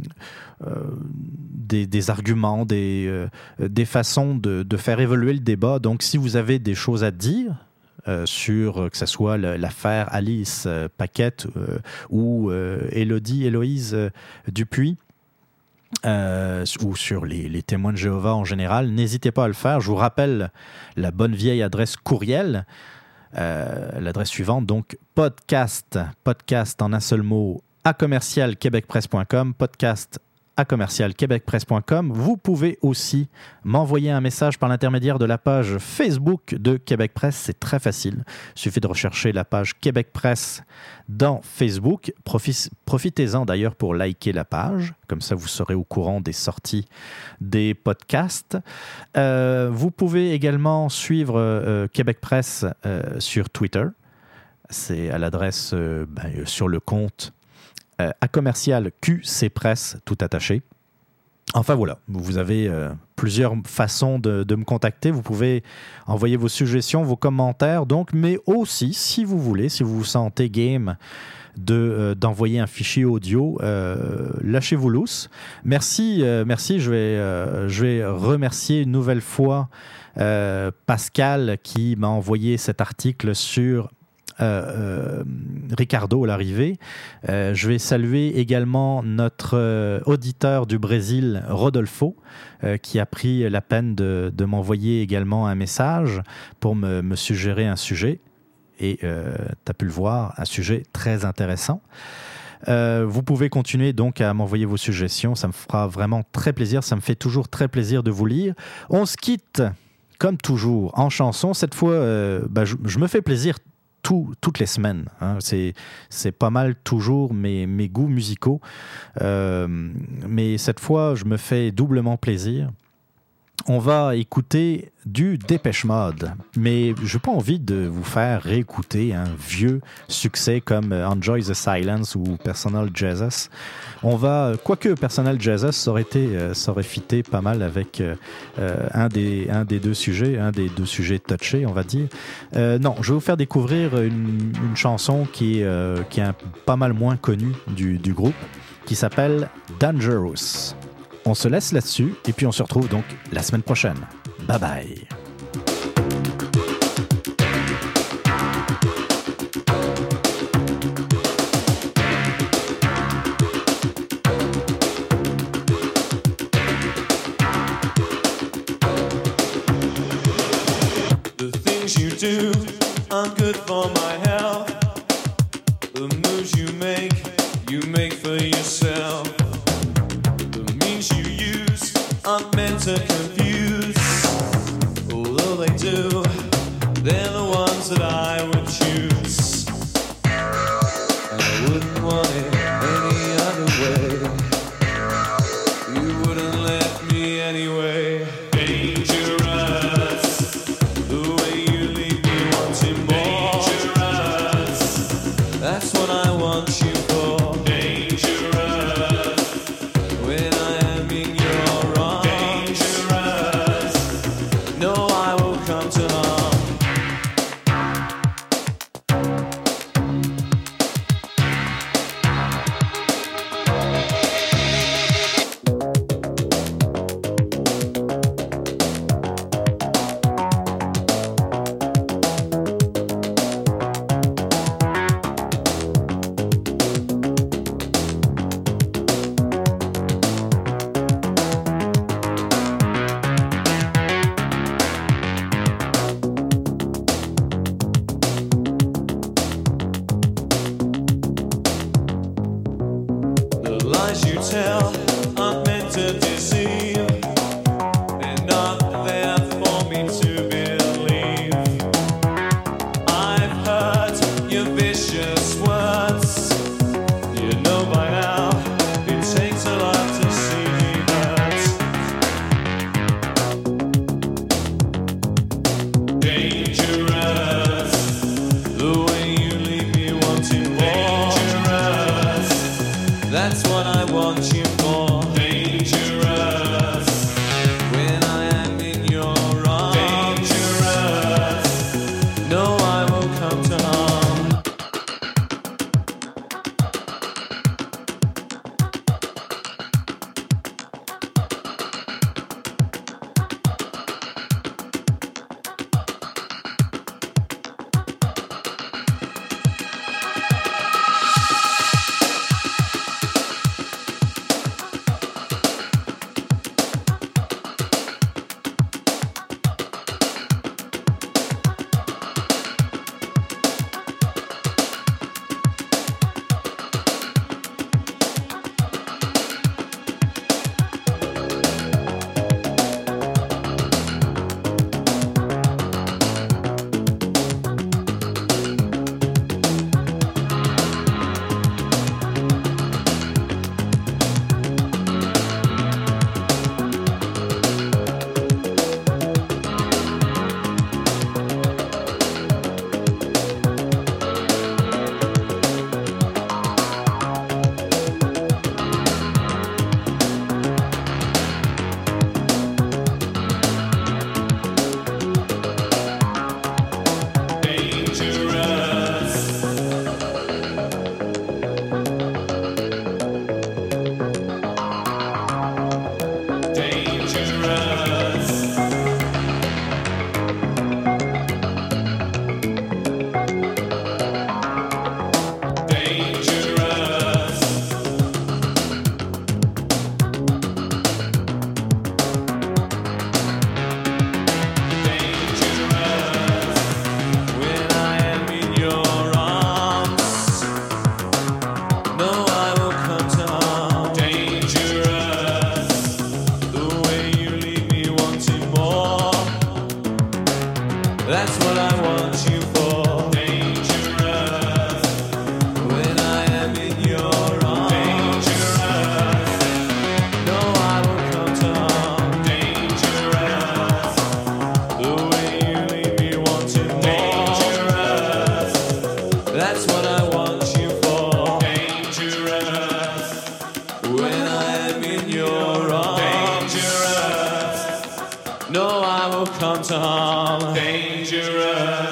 [SPEAKER 1] arguments, des façons de faire évoluer le débat. Donc, si vous avez des choses à dire sur que ce soit l'affaire Alice Paquette ou Héloïse Dupuis, ou sur les témoins de Jéhovah en général, n'hésitez pas à le faire. Je vous rappelle la bonne vieille adresse courriel, l'adresse suivante, donc podcast en un seul mot, @québecpresse.com, podcast @québecpresse.com. Vous pouvez aussi m'envoyer un message par l'intermédiaire de la page Facebook de Québec Presse. C'est très facile. Il suffit de rechercher la page Québec Presse dans Facebook. Profitez-en d'ailleurs pour liker la page. Comme ça, vous serez au courant des sorties des podcasts. Vous pouvez également suivre Québec Presse sur Twitter. C'est à l'adresse sur le compte @QC Presse, tout attaché. Enfin voilà, vous avez plusieurs façons de me contacter. Vous pouvez envoyer vos suggestions, vos commentaires, donc, mais aussi, si vous voulez, si vous vous sentez game d'envoyer un fichier audio, lâchez-vous lousse. Merci. Je vais remercier une nouvelle fois Pascal qui m'a envoyé cet article sur Ricardo à l'arrivée. Je vais saluer également notre auditeur du Brésil, Rodolfo, qui a pris la peine de m'envoyer également un message pour me suggérer un sujet. Et tu as pu le voir, un sujet très intéressant. Vous pouvez continuer donc à m'envoyer vos suggestions. Ça me fera vraiment très plaisir. Ça me fait toujours très plaisir de vous lire. On se quitte, comme toujours, en chanson. Cette fois, je me fais plaisir toutes les semaines. Hein. C'est pas mal toujours mes goûts musicaux. Mais cette fois, je me fais doublement plaisir. On va écouter du Dépêche Mode, mais je n'ai pas envie de vous faire réécouter un vieux succès comme Enjoy the Silence ou Personal Jesus. Quoique Personal Jesus, ça aurait fité pas mal avec un des deux sujets touchés, on va dire. Non, je vais vous faire découvrir une chanson qui est pas mal moins connue du groupe, qui s'appelle Dangerous. On se laisse là-dessus et puis on se retrouve donc la semaine prochaine. Bye bye.
[SPEAKER 3] The things you do aren't good for my health. The moves you make for yourself. Aren't meant to confuse. Although they do, they're the ones that I would choose. And I wouldn't want it any other way. You wouldn't let me anyway. Dangerous, the way you leave me wanting more. Dangerous, that's what I want you for. That's what I want you for. Dangerous, when I am No, I will come to harm. Dangerous.